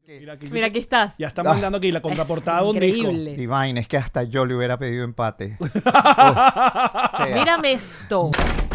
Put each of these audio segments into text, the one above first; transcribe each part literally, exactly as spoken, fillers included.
Mira aquí, Mira, aquí estás. Ya están mandando aquí la contraportada de un disco. Increíble. Divine, es que hasta yo le hubiera pedido empate. Oh, sea. Mírame esto.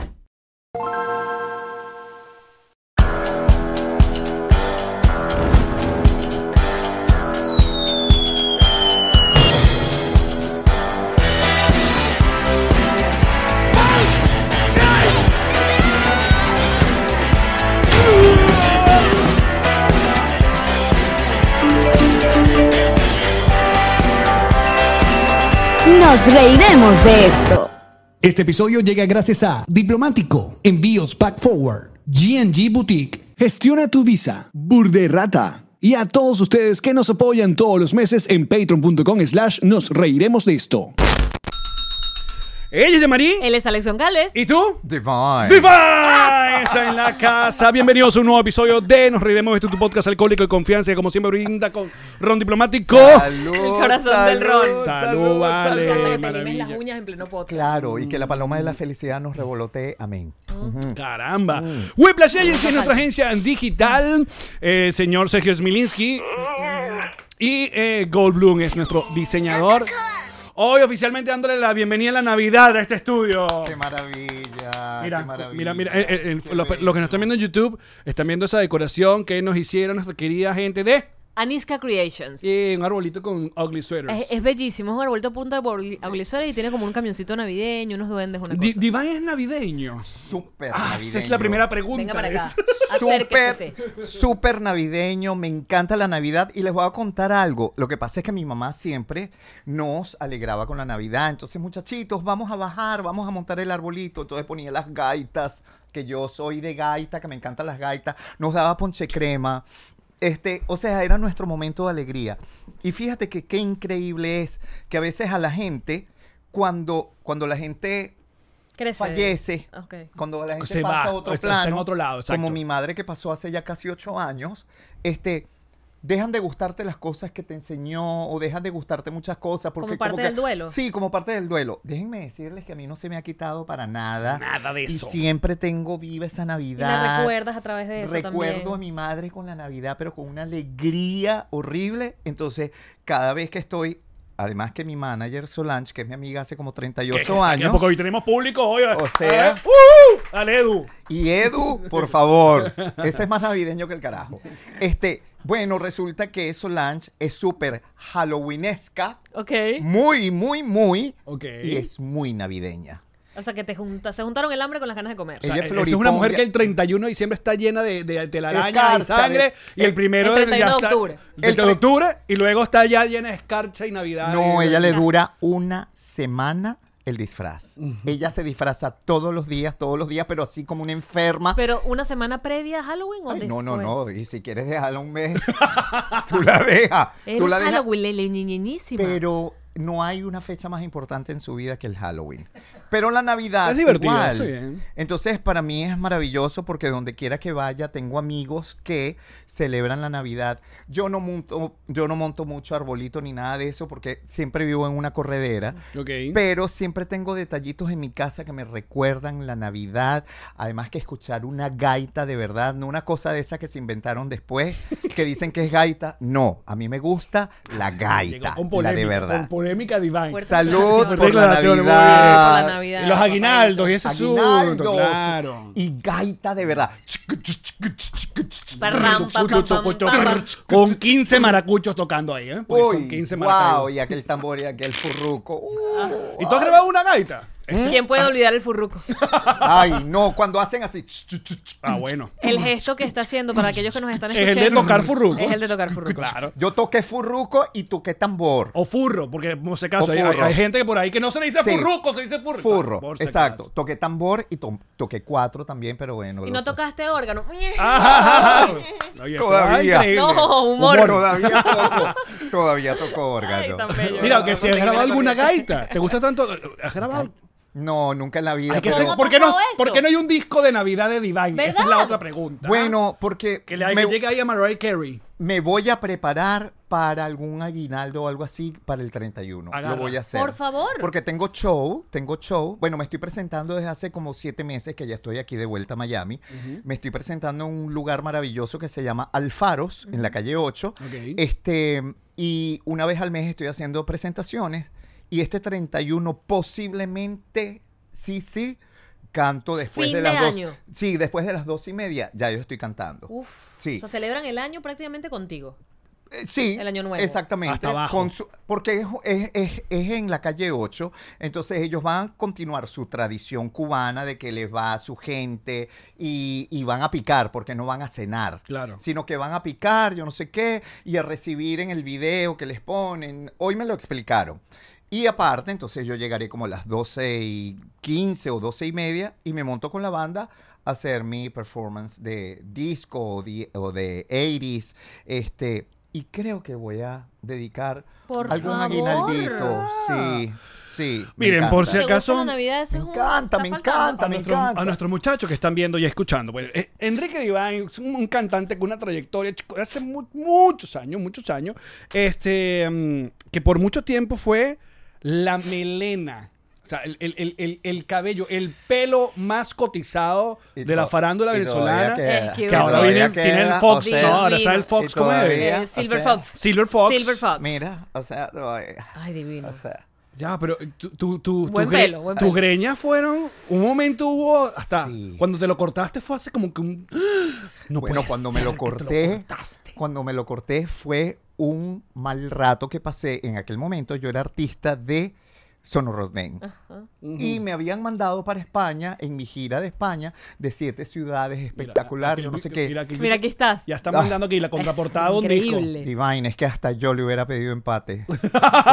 Nos reiremos de esto. Este episodio llega gracias a Diplomático, Envíos Pack Forward, G and G Boutique, Gestiona tu Visa, Burderrata y a todos ustedes que nos apoyan todos los meses en patreon.com slash nos reiremos de esto. Ella es de Marí. Él es Alexion Gales. ¿Y tú? Divine. Divine está en la casa. Bienvenidos a un nuevo episodio de Nos Reiremos de esto, tu podcast alcohólico y confianza, que como siempre brinda con ron diplomático. Salud, El corazón salud, del ron. Salud, salud, vale. salud. Te limes maravilla. las uñas en pleno podcast. Claro, y que la paloma de la felicidad nos revolotee. Amén. Ujú. Caramba. Whiplash Agency es nuestra agencia digital. El señor Sergio Smilinski. Y eh, Goldblum es nuestro diseñador. Hoy oficialmente dándole la bienvenida a la Navidad a este estudio. Qué maravilla. Mira, qué maravilla. mira, mira, eh, eh, eh, los, los que nos están viendo en YouTube están viendo esa decoración que nos hicieron nuestra querida gente de Aniska Creations. eh, un arbolito con ugly sweaters. Es, es bellísimo, es un arbolito a punta de boli- aguilucera y tiene como un camioncito navideño, unos duendes, una Di- cosa. Divine es navideño. Súper Ah, navideño. esa es la primera pregunta. Venga para acá. Es- Acérquese. Súper, súper navideño, me encanta la Navidad y les voy a contar algo. Lo que pasa es que mi mamá siempre nos alegraba con la Navidad. Entonces, muchachitos, vamos a bajar, vamos a montar el arbolito. Entonces ponía las gaitas, que yo soy de gaita, que me encantan las gaitas. Nos daba ponche crema. Este, o sea, era nuestro momento de alegría. Y fíjate que qué increíble es que a veces a la gente, cuando, cuando la gente Crece. fallece, Ok. cuando la gente Se pasa va, a otro está- está plano, en otro lado, exacto. como mi madre que pasó hace ya casi ocho años, este, dejan de gustarte las cosas que te enseñó o dejan de gustarte muchas cosas. Porque ¿Como parte que- del duelo? Sí, como parte del duelo. Déjenme decirles que a mí no se me ha quitado para nada. Nada de eso. Y siempre tengo viva esa Y Navidad. la recuerdas a través de eso Recuerdo también. a mi madre con la Navidad, pero con una alegría horrible. Entonces, cada vez que estoy, además que mi manager Solange, que es mi amiga hace como treinta y ocho años, Porque hoy tenemos público hoy. o sea, A ver, ¡uh! Dale, Edu. y Edu, por favor, ese es más navideño que el carajo. Este, bueno, resulta que Solange es súper halloweenesca, Ok. muy, muy, muy, Ok. y es muy navideña. O sea, que te junta, se juntaron el hambre con las ganas de comer. O sea, Ella es esa es una mujer floripondia. que el treinta y uno de diciembre está llena de, de telaraña Escarcha, y sangre. de- y el primero el treinta y uno ya de está- octubre. El El treinta de octubre. Y luego está ya llena de escarcha y navidad. No, y- ella le dura una semana el disfraz. Ella se disfraza todos los días, todos los días, pero así como una enferma. Pero una semana previa a Halloween o Ay, no, después. no, no. Y si quieres dejarla un mes, tú la dejas. Eres Tú la dejas. Halloween, le- niñísima. Pero no hay una fecha más importante en su vida que el Halloween. Pero la Navidad Es divertido, igual. está bien. Entonces, para mí es maravilloso porque donde quiera que vaya tengo amigos que celebran la Navidad. Yo no monto, yo no monto mucho arbolito ni nada de eso porque siempre vivo en una corredera. Ok. Pero siempre tengo detallitos en mi casa que me recuerdan la Navidad. Además que escuchar una gaita de verdad, no una cosa de esa que se inventaron después, que dicen que es gaita. No, a mí me gusta la Llegó gaita, con la polémica, de verdad. Con polémica divine. Fuerte Salud declaración. por la Declaración, muy bien. Navidad. Por la Navidad. Y los aguinaldos y ese asunto, Aguinaldos. claro. Y gaita de verdad. Parram, pam, pam, pam, pam, pam. Con quince maracuchos tocando ahí, ¿eh? Porque son Uy, quince wow, maracuchos. y aquel tambor y aquel furruco. Uh, ¿Y tú has grabado una gaita? ¿Quién puede olvidar el furruco? Ay, no, cuando hacen así. Ah, bueno. El gesto que está haciendo para aquellos que nos están Es escuchando. el de tocar furruco. Es el de tocar furruco. Claro. Yo toqué furruco y toqué tambor. O furro, porque por si acaso O hay, furro. hay gente que por ahí que no se le dice Sí. furruco, se dice furro. Furro, Por si exacto. acaso. Toqué tambor y to- toqué cuatro también, pero bueno. Y lo no sé. tocaste órgano. Ajá. Oye, esto Todavía. va increíble. No, humor. Todavía toco, todavía toco órgano. Ay, tan bello. Mira, que si has Me grabado quedé alguna corriendo. gaita, ¿te gusta tanto? ¿Has grabado? No, nunca en la vida. Hay que pero- ser- ¿Cómo ha ¿por, qué no, pasado esto? ¿Por qué no hay un disco de Navidad de Divine? Esa es la ¿Verdad? otra pregunta. Bueno, porque que le me, que llegue ahí a Mariah Carey. me voy a preparar para algún aguinaldo o algo así para el treinta y uno. Agarra. Lo voy a hacer. Por favor. Porque tengo show, tengo show. Bueno, me estoy presentando desde hace como siete meses que ya estoy aquí de vuelta a Miami. Me estoy presentando en un lugar maravilloso que se llama Alfaros, en la calle ocho. Ok. Este, y una vez al mes estoy haciendo presentaciones. Y este treinta y uno posiblemente, sí, sí, canto después Fin de de las dos. año. Sí, después de las dos y media ya yo estoy cantando. Uf. Sí. O sea, celebran el año prácticamente contigo. Eh, Sí, El año nuevo. exactamente. Hasta abajo. Con su- porque es, es- es- es en la calle ocho, entonces ellos van a continuar su tradición cubana de que les va a su gente y, y van a picar, porque no van a cenar. Claro. Sino que van a picar, yo no sé qué, y a recibir en el video que les ponen. Hoy me lo explicaron. Y aparte, entonces yo llegaré como a las doce y quince o doce y media y me monto con la banda a hacer mi performance de disco o de, o de ochenta, este, y creo que voy a dedicar Por algún favor. aguinaldito. Sí, sí. me Miren, por encanta. si ¿Te gusta acaso- la Navidad? Ese Me es un- encanta, está me faltando. encanta, A, me nuestros, encanta. a nuestros muchachos que están viendo y escuchando. Pues, eh, Enrique Divine es un, un cantante con una trayectoria chico, de hace mu- muchos años, muchos años, este, mm, que por mucho tiempo fue la melena. O sea, el, el- el- el- el cabello, el pelo más cotizado Y de la to- farándula y venezolana. todavía queda, Es que Que ahora todavía viene, tiene el queda, Fox, o sea, no, ahora está el divino. Fox, Y ¿cómo es? todavía- Eh, o Silver sea, Fox. Silver Fox. Silver Fox. Mira, o sea, todavía, Ay, divino. o sea. Ya, pero tu, tu, tu, Buen tu gre- pelo, buen tus pelo. greñas fueron, un momento hubo, hasta Sí. cuando te lo cortaste fue hace como que un... No Bueno, puede cuando me ser lo que te corté, cortaste. cuando me lo corté fue un mal rato que pasé. En aquel momento yo era artista de Sonorrodmen. Y me habían mandado para España, en mi gira de España, de siete ciudades espectaculares, Mira, no sé mira, qué. mira que- Mira, aquí estás. Ya está mandando aquí la contraportada de un disco. increíble. Divine, es que hasta yo le hubiera pedido empate. Oh,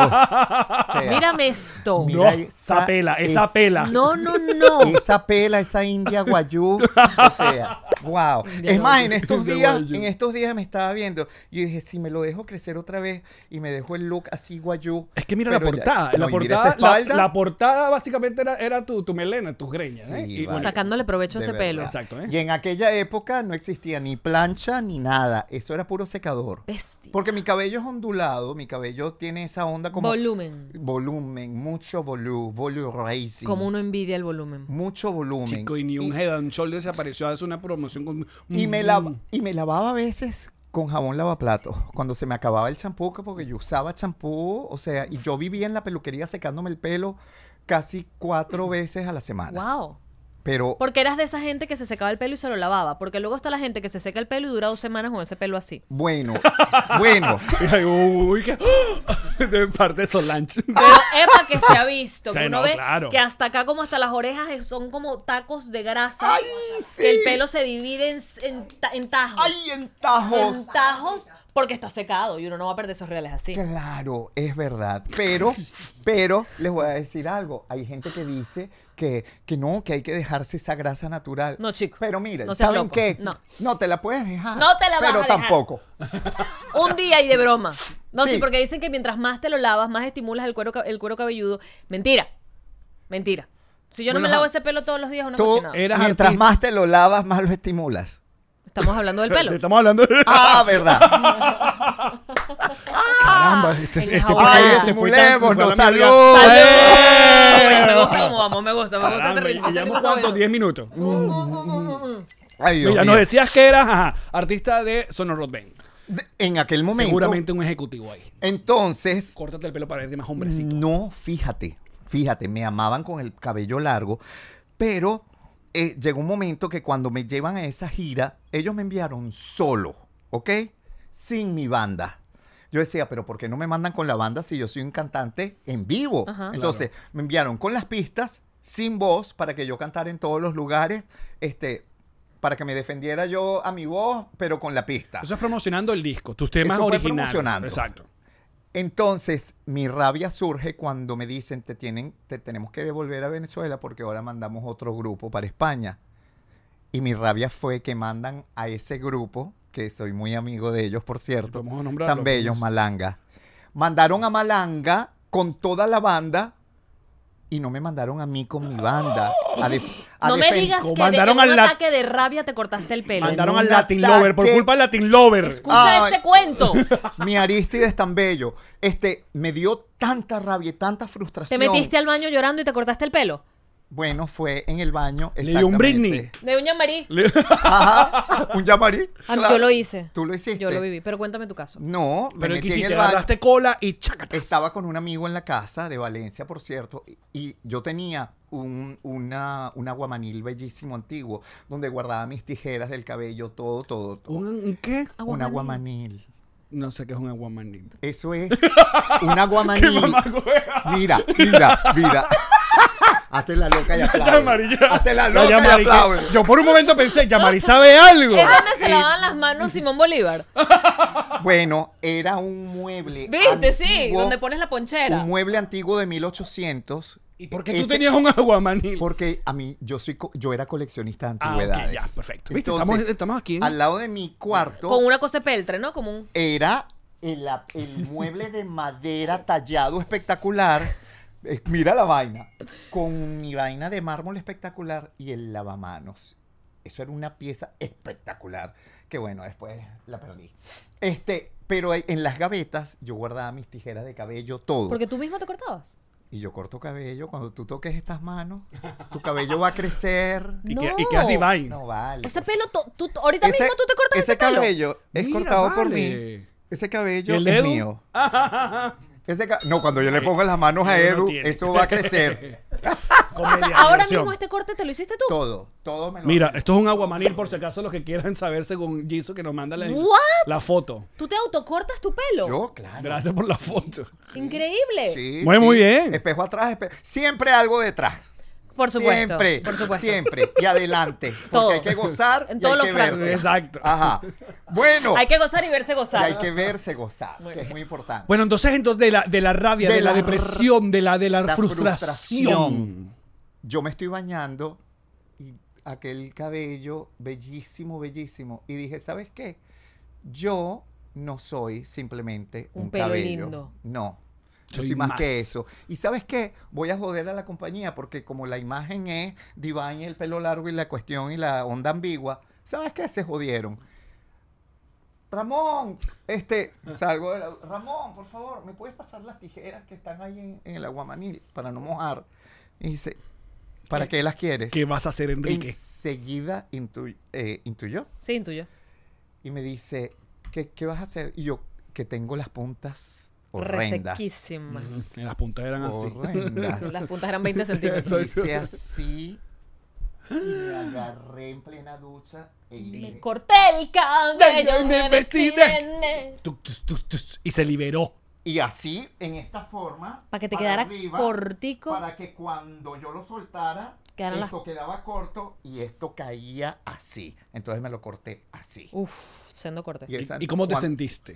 o sea, Mírame esto. Mira No, esa- esa pela, esa es- pela. No, no, no. Esa pela, esa india guayú, o sea, wow. India Es más, guayú. en estos India días, guayú. en estos días me estaba viendo, yo dije, si me lo dejo crecer otra vez y me dejo el look así guayú. Es que mira la pero ya- portada. la, no, y mira portada esa la, espalda. la portada básicamente era, era tu, tu melena, tus greñas. ¿eh? Sí, Y, vale. Sacándole provecho a De ese verdad. pelo. Exacto, ¿eh? Y en aquella época no existía ni plancha ni nada, eso era puro secador. Bestia. Porque mi cabello es ondulado, mi cabello tiene esa onda como Volumen. volumen, mucho volumen, volume racing. Como uno envidia el volumen. Mucho volumen. Chico, y ni un Head and Shoulders apareció a hacer una promoción con... Y me, Mm. lava- y me lavaba a veces con jabón lavaplatos. Cuando se me acababa el champú, que porque yo usaba champú, o sea, y yo vivía en la peluquería secándome el pelo casi cuatro veces a la semana. Wow. Pero Porque eras de esa gente que se secaba el pelo y se lo lavaba. Porque luego está la gente que se seca el pelo y dura dos semanas con ese pelo así. bueno, bueno. Ay, uy, que... De parte de Solange. Pero epa que se ha visto. Sí, Que uno no, ve claro. que hasta acá como hasta las orejas es- son como tacos de grasa. ¡Ay, sí! Que el pelo se divide en, en ta- en tajos. ¡Ay, en tajos! En tajos porque está secado y uno no va a perder esos reales así. Claro, es verdad. Pero, pero, les voy a decir algo. Hay gente que dice que, que no, que hay que dejarse esa grasa natural. No, chico. Pero miren, No seas ¿saben loco. qué? No. No te la puedes dejar. No te la vas pero a dejar. tampoco. Un día y de broma. No, sí. Sí. porque dicen que mientras más te lo lavas, más estimulas el cuero, ca- el cuero cabelludo. Mentira. Mentira. Si yo no Bueno, me lavo ajá. ese pelo todos los días, una Tú, cochinada. Eras mientras artista. más te lo lavas, más lo estimulas. Estamos hablando del pelo. Estamos hablando de... Ah, verdad. Caramba, este, En este jabón. episodio Ay, se fue tan... se fue a la estimulémonos, mierda. salud. ¡Salud! ¡Eh! Me gusta cómo vamos, me gusta, me gusta Caramba, este y ritmo, este llevamos ritmo está cuántos, bueno. diez minutos. Ay, Dios Mira, mío. nos decías que eras ajá, artista de Sonorrodben. De- En aquel momento. Seguramente un ejecutivo ahí. Entonces, Córtate el pelo para verte más hombrecito. no, fíjate, fíjate, me amaban con el cabello largo, pero eh, llegó un momento que cuando me llevan a esa gira, ellos me enviaron solo, ¿ok? Sin mi banda. Yo decía, pero ¿por qué no me mandan con la banda si yo soy un cantante en vivo? Ajá. Entonces, me enviaron con las pistas, sin voz, para que yo cantara en todos los lugares, este, para que me defendiera yo a mi voz, pero con la pista. Eso es promocionando el disco, tus temas Eso fue originales. promocionando. Exacto. Entonces, mi rabia surge cuando me dicen, te tienen, te tenemos que devolver a Venezuela porque ahora mandamos otro grupo para España. Y mi rabia fue que mandan a ese grupo, que soy muy amigo de ellos, por cierto, Vamos a nombrarlo, tan bellos, pues. Malanga. Mandaron a Malanga con toda la banda y no me mandaron a mí con mi banda. A def- a No me defen- digas Como que de, mandaron en un al la- ataque de rabia te cortaste el pelo. Mandaron un al Latin ataque. Lover, por culpa del Latin Lover. Escucha Ay. este cuento. Mi Aristides tan bello. Este, me dio tanta rabia y tanta Te frustración. metiste al baño llorando y te cortaste el pelo. Bueno, fue en el baño. Le dio un exactamente. Britney. De uña marí. Ajá, un llamarí. Ah, claro. Yo lo hice. ¿Tú lo hiciste? Yo lo viví. Pero cuéntame tu caso. No, me Pero metí que en si el te baño. agarraste cola y chácatas. Estaba con un amigo en la casa de Valencia, por cierto, y, y yo tenía un, una, un aguamanil bellísimo antiguo, donde guardaba mis tijeras del cabello, todo, todo, todo. ¿Un, un qué? Un Aguamanil. aguamanil. No sé qué es un aguamanil. Eso es un aguamanil. mamagüeva. Mira, mira, mira. Hazte la loca y aplaude. Yamari, ya. Hazte la La loca Yamari, y aplaude. que- Yo por un momento pensé, Yamari sabe algo. Es donde se lavaban las manos Simón Bolívar. Bueno, era un mueble ¿Viste? Sí, antiguo, donde pones la ponchera. un mueble antiguo de mil ochocientos. ¿Y por qué tú Ese- tenías un aguamanil? Porque a mí, yo soy, co- yo era coleccionista de Ah, ok, antigüedades. ya, perfecto. ¿Viste? Entonces, estamos, estamos aquí. al lado de mi cuarto Con una cosa de peltre, ¿no? Como un... era el, la- el mueble de madera tallado espectacular. Eh, Mira la vaina. Con mi vaina de mármol espectacular y el lavamanos. Eso era una pieza espectacular. Que bueno, después la perdí. Este, pero en las gavetas yo guardaba mis tijeras de cabello, todo. Porque tú mismo te cortabas. Y yo corto cabello. Cuando tú toques estas manos, tu cabello va a crecer. y, no. que, y quedas divine. No vale. Ese pelo, to- tú, ahorita Ese- mismo tú te cortas ese, ese pelo. cabello es Mira, cortado por vale. mí. Ese cabello ¿Y el es dedo? mío. Ese ca- no, cuando yo le pongo las manos a Edu no Edu, tiene. eso va a crecer. O sea, ahora mismo este corte te lo hiciste tú. Todo, todo me lo Mira, esto es un aguamanil por si acaso los que quieran saber según Jisoo que nos manda la, What? la foto. ¿Tú te autocortas tu pelo? Yo, claro. Gracias por la foto. Increíble. Sí, Muy, sí. muy bien. Espejo atrás, espejo. Siempre algo detrás. Por supuesto. Siempre, Por supuesto. siempre. Y adelante. Porque Todo. hay que gozar En y todos hay los que frases. verse. Exacto. Ajá. Bueno, Hay que gozar y verse y gozar. hay que verse gozar, que es muy importante. Bueno, entonces, entonces de la, de la rabia, de, De la, la depresión, de la, de la, la frustración. frustración. Yo me estoy bañando y aquel cabello bellísimo, bellísimo. Y dije, ¿sabes qué? Yo no soy simplemente Un un, pelo cabello. lindo. No. Yo Soy soy más, más. que eso. ¿Y sabes qué? Voy a joder a la compañía porque como la imagen es divine, el pelo largo y la cuestión y la onda ambigua, ¿sabes qué? Se jodieron. Ramón, este, salgo de la... Ramón, por favor, ¿me puedes pasar las tijeras que están ahí en, en el aguamanil para no mojar? Y dice, ¿para qué las quieres? ¿Qué vas a hacer, Enrique? Enseguida intu- eh, intuyó Sí, intuyo. y me dice, ¿qué, ¿qué vas a hacer? Y yo, que tengo las puntas horrendas. Resequísimas. Ujú, Las puntas eran así. Horrendas. Las puntas eran veinte centímetros. Hice así y me agarré en plena ducha e Me hice... corté el cabello, me vestí de ne- Tuc, tuc, tuc, tuc, y se liberó. Y así, en esta forma... Para que te para quedara arriba, cortico. Para que cuando yo lo soltara, Quedaran las- esto quedaba corto y esto caía así. Entonces me lo corté así. Uf, siendo corte. Y esa- ¿Y cómo te cuan- sentiste?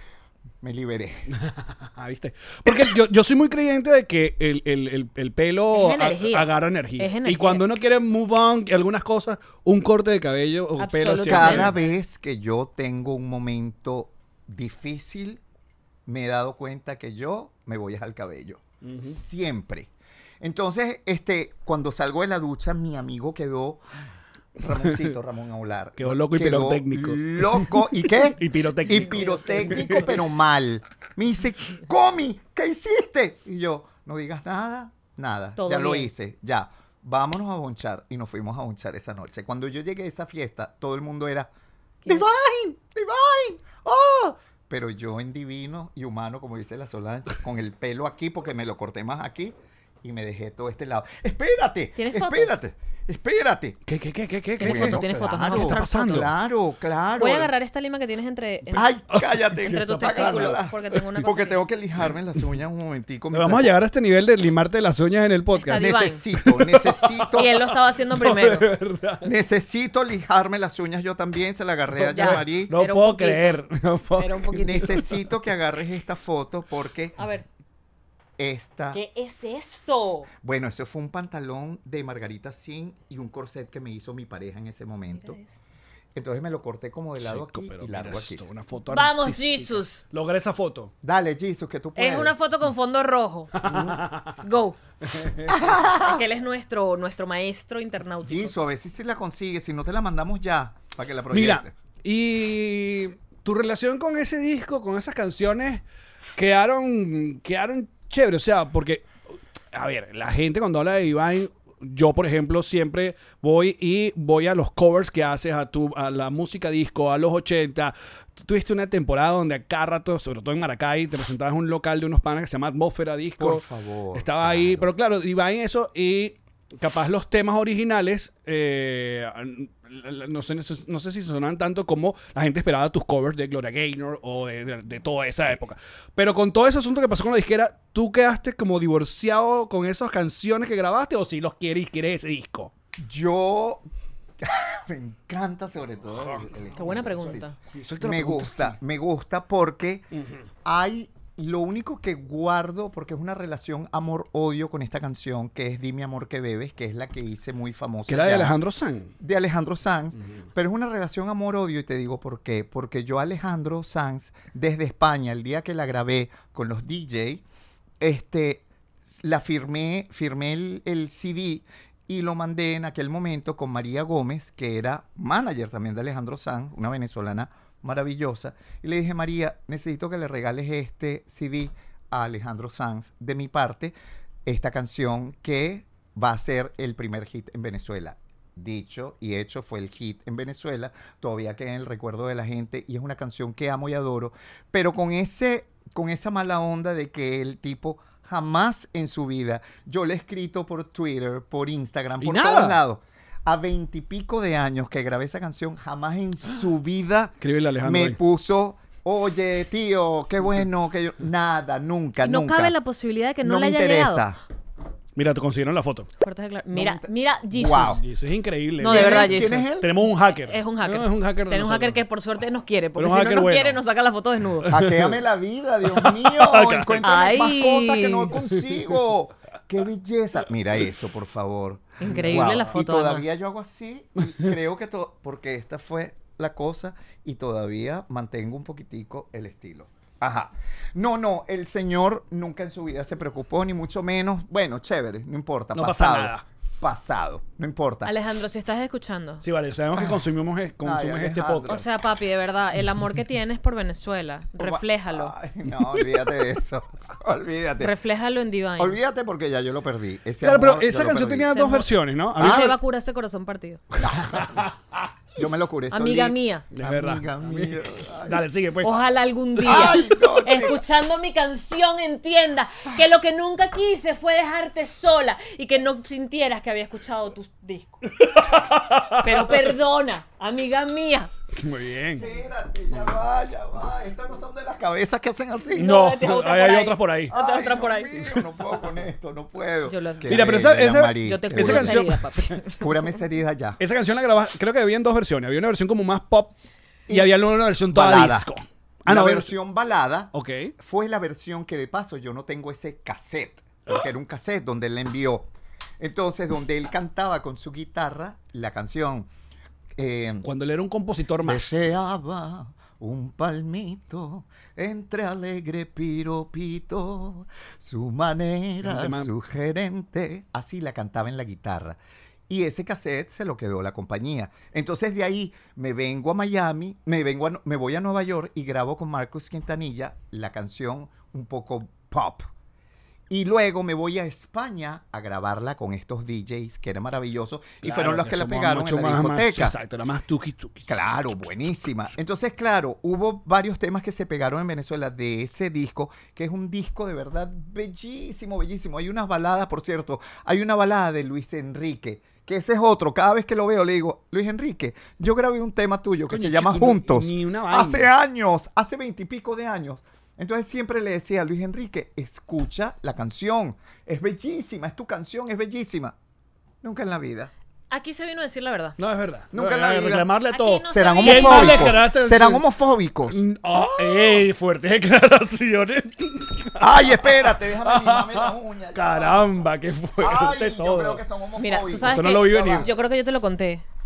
Me liberé. Ah, ¿viste? Porque yo, yo soy muy creyente de que el, el, el, el pelo Es energía. a- agarra energía. Es energía. Y cuando uno quiere move on, y algunas cosas, un corte de cabello o pelo Absolutamente. siempre- Cada vez que yo tengo un momento difícil, me he dado cuenta que yo me voy al cabello. Siempre. Entonces, este, cuando salgo de la ducha, mi amigo quedó... Ramoncito, Ramón Aular. Quedó loco y pirotécnico. Loco. ¿Y qué? Y pirotécnico. Y pirotécnico, pero mal. Me dice, Comi, ¿qué hiciste? Y yo, no digas nada, nada. Todo ya lo bien. hice, ya. Vámonos a bonchar. Y nos fuimos a bonchar esa noche. Cuando yo llegué a esa fiesta, todo el mundo era, ¿Qué? Divine, Divine, oh. Pero yo en divino y humano, como dice la Solange, con el pelo aquí, porque me lo corté más aquí, y me dejé todo este lado. Espérate, ¿Tienes fotos? espérate, espérate. ¿Qué, qué, qué, qué, qué? ¿Tienes qué? fotos? ¿Tienes fotos? Claro, ¿Me vas a mostrar pasando? fotos? Claro, claro. Voy a agarrar esta lima que tienes entre... en- Ay, cállate. Entre tus Agárrala. testículos, porque tengo una Y cosa porque aquí. tengo que lijarme las uñas un momentico. Vamos a llegar a este nivel de limarte las uñas en el podcast. Está Necesito, necesito, Y él lo estaba haciendo primero. necesito lijarme las uñas yo también. Se la agarré a Ya. Jean-Marie. No Era un puedo poquito. creer. No puedo- Era un poquito. Necesito que agarres esta foto porque A ver, esta... ¿qué es esto? Bueno, eso fue un pantalón de Margarita Sin y un corset que me hizo mi pareja en ese momento. Mira esto. Entonces me lo corté como de lado Chico, aquí pero y mira largo aquí. esto, una foto Vamos, artística. Jesus. Logré esa foto. Dale, Jesus, que tú puedes. Es una foto con fondo rojo. Go. Es que él es nuestro, nuestro maestro internautico. Jesus, a ver si se la consigue. Si no, te la mandamos ya para que la proyecte. Mira, y tu relación con ese disco, con esas canciones, quedaron, quedaron chéveres. O sea, porque, a ver, la gente cuando habla de Divine, yo, por ejemplo, siempre voy y voy a los covers que haces a tu, a la música disco, a los ochenta. Tú tuviste una temporada donde a cada rato, sobre todo en Maracay, te presentabas en un local de unos panas que se llama Atmósfera Disco. Por favor. Estaba ahí, pero claro, Divine eso y capaz los temas originales, eh, no sé, no sé si sonaban tanto como la gente esperaba tus covers de Gloria Gaynor o de, de, de toda esa época. Pero con todo ese asunto que pasó con la disquera, ¿tú quedaste como divorciado con esas canciones que grabaste o si los quieres y quieres ese disco? Yo me encanta sobre todo. el- el- Qué buena pregunta. sí. Eso te lo Me pregunto, gusta, sí. me gusta porque hay lo único que guardo, porque es una relación amor-odio con esta canción, que es Dime Amor que Bebes, que es la que hice muy famosa. Que era de ya, Alejandro Sanz. de Alejandro Sanz, pero es una relación amor-odio y te digo por qué. Porque yo a Alejandro Sanz, desde España, el día que la grabé con los D J, este, la firmé, firmé el, el C D y lo mandé en aquel momento con María Gómez, que era manager también de Alejandro Sanz, una venezolana maravillosa. Y le dije, María, necesito que le regales este C D a Alejandro Sanz de mi parte, esta canción que va a ser el primer hit en Venezuela. Dicho y hecho, fue el hit en Venezuela, todavía queda en el recuerdo de la gente y es una canción que amo y adoro, pero con ese, con esa mala onda de que el tipo jamás en su vida, yo le he escrito por Twitter, por Instagram, ¿Y por nada? todos lados, a veintipico de años que grabé esa canción, jamás en su vida Escríbele a Alejandro me ahí. puso, oye, tío, qué bueno, que yo... Nada, nunca, No nunca. cabe la posibilidad de que no, no le me haya interesa. llegado. Mira, te consiguieron la foto. Fuertes declar- Mira, me inter- mira, Jesus. Wow. Y eso es increíble. No, de ¿Quién verdad, es? ¿Quién Jesus. es él? Tenemos un hacker. Es un hacker. No, es un hacker de Tenemos un hacker nosotros. que por suerte nos quiere, porque Pero si un no hacker nos bueno. quiere nos saca la foto desnudo. Hackeame la vida, Dios mío. Encuéntrame más Ay. cosas que no consigo. ¡Qué belleza! Mira eso, por favor. Increíble Wow. la foto, Y todavía yo hago así. Y creo que todo... Porque esta fue la cosa y todavía mantengo un poquitico el estilo. Ajá. No, no, el señor nunca en su vida se preocupó, ni mucho menos. Bueno, chévere, no importa. No pasa pasado. nada. Pasado, no importa. Alejandro, si estás escuchando. Sí, vale, sabemos que consumimos, e- consumes este Alejandro. podcast. O sea, papi, de verdad, el amor que tienes por Venezuela, refléjalo. Ay, no, olvídate de eso. Olvídate. Refléjalo en Divine. Olvídate porque ya yo lo perdí. Ese Claro, pero amor, yo esa lo canción perdí. tenía Se dos mo- versiones, ¿no? A mí Ah, me- va a curar este corazón partido. Yo me lo curé Amiga solito. mía. Es verdad. Amiga mía. Ay. Dale, sigue, pues. Ojalá algún día, Ay, no, chica. escuchando mi canción, entiendas que lo que nunca quise fue dejarte sola y que no sintieras que había escuchado tus discos. Pero perdona, amiga mía. Muy bien. Espérate, ya va, ya va. Estas no son de las cabezas que hacen así. No, esta es otra hay, por hay ahí. otras por ahí. Otra, Ay, otra por ahí. Dios mío, no puedo con esto, no puedo. Yo lo- Qué Mira, pero esa- bella, esa- Mari, Yo te qué curo esa bella. esa canción- herida, papi. Cúrame esa herida ya. Esa canción la grabaste, creo que había en dos versiones. Había una versión como más pop y, Y- había una versión toda Balada. disco. Ah, la no, versión balada Ok. fue la versión que de paso yo no tengo ese cassette, porque era un cassette donde él la envió. Entonces, donde él cantaba con su guitarra la canción. eh, Cuando él era un compositor más. Deseaba un palmito entre alegre piropito, su manera Es un tema- sugerente. Así la cantaba en la guitarra. Y ese cassette se lo quedó la compañía. Entonces de ahí me vengo a Miami, me, vengo a- me voy a Nueva York y grabo con Marcus Quintanilla la canción un poco pop. Y luego me voy a España a grabarla con estos D Js, que era maravilloso. Y Claro, fueron los que la somos pegaron mucho en la más- más- discoteca. exacto, era más tuki tuki. Claro, buenísima. Entonces, claro, hubo varios temas que se pegaron en Venezuela de ese disco, que es un disco de verdad bellísimo, bellísimo. Hay unas baladas, por cierto, hay una balada de Luis Enrique, que ese es otro. Cada vez que lo veo le digo, Luis Enrique, yo grabé un tema tuyo que Coño, se llama chico, no- Juntos. ni una vaina. Hace años, hace veintipico de años. Entonces siempre le decía a Luis Enrique, escucha la canción. Es bellísima, es tu canción, es bellísima. Nunca en la vida. Aquí se vino a decir la verdad. No, es verdad. Nunca en No, la eh, vida. reclamarle a Aquí todo. no se Serán veía. ¿Quién más le homofóbicos. declaraste? Serán homofóbicos. Mm, oh, ey, fuertes declaraciones. Ay, espérate, déjame limarme la uña. ya. Caramba, qué fuerte Ay, yo todo. creo que son homofóbicos. Mira, tú sabes Esto no que lo vi Ya venir. va. yo creo que yo te lo conté.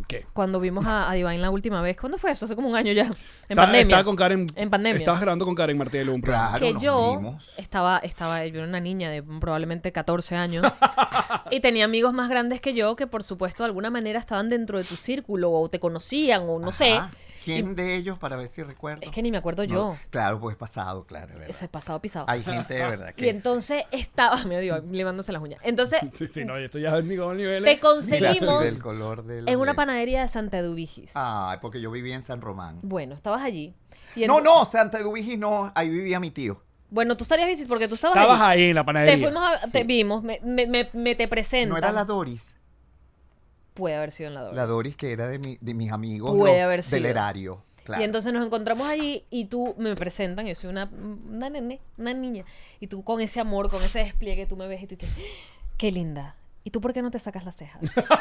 ¿Qué? Cuando vimos a, a Divine la última vez. ¿Cuándo fue eso? Hace como un año ya. En Estaba- pandemia. Estaba con Karen. En pandemia. Estabas grabando con Karen Martelo un programa. Claro, que nos yo vimos. estaba, estaba, yo era una niña de probablemente catorce años y tenía amigos más grandes que yo que por supuesto de alguna manera estaban dentro de tu círculo o te conocían o no sé. Ajá. ¿Quién de ellos para ver si recuerdo? Es que ni me acuerdo No, yo. Claro, pues pasado, claro, es verdad. Ese pasado pisado. Hay gente de verdad que Y entonces estaba, me digo, levándose las uñas. Entonces Sí, sí, no, esto ya es mi nivel. te Mira, conseguimos del color del en una de- panadería de Santa Eduvigis. Ay, porque yo vivía en San Román. Bueno, estabas allí. Y No, ento- no, Santa Eduvigis no, ahí vivía mi tío. Bueno, tú estarías visitando porque tú estabas Estabas allí. ahí en la panadería. Te fuimos a, te Sí. vimos, me, me, me, me te presentan. No era la Doris. Puede haber sido en la Doris. La Doris que era de, mi- de mis amigos Puede los haber del sido. erario. Claro. Y entonces nos encontramos allí y tú me presentan, yo soy una, una nene, una niña, y tú con ese amor, con ese despliegue, tú me ves y tú dices, qué linda. ¿Y tú por qué no te sacas las cejas?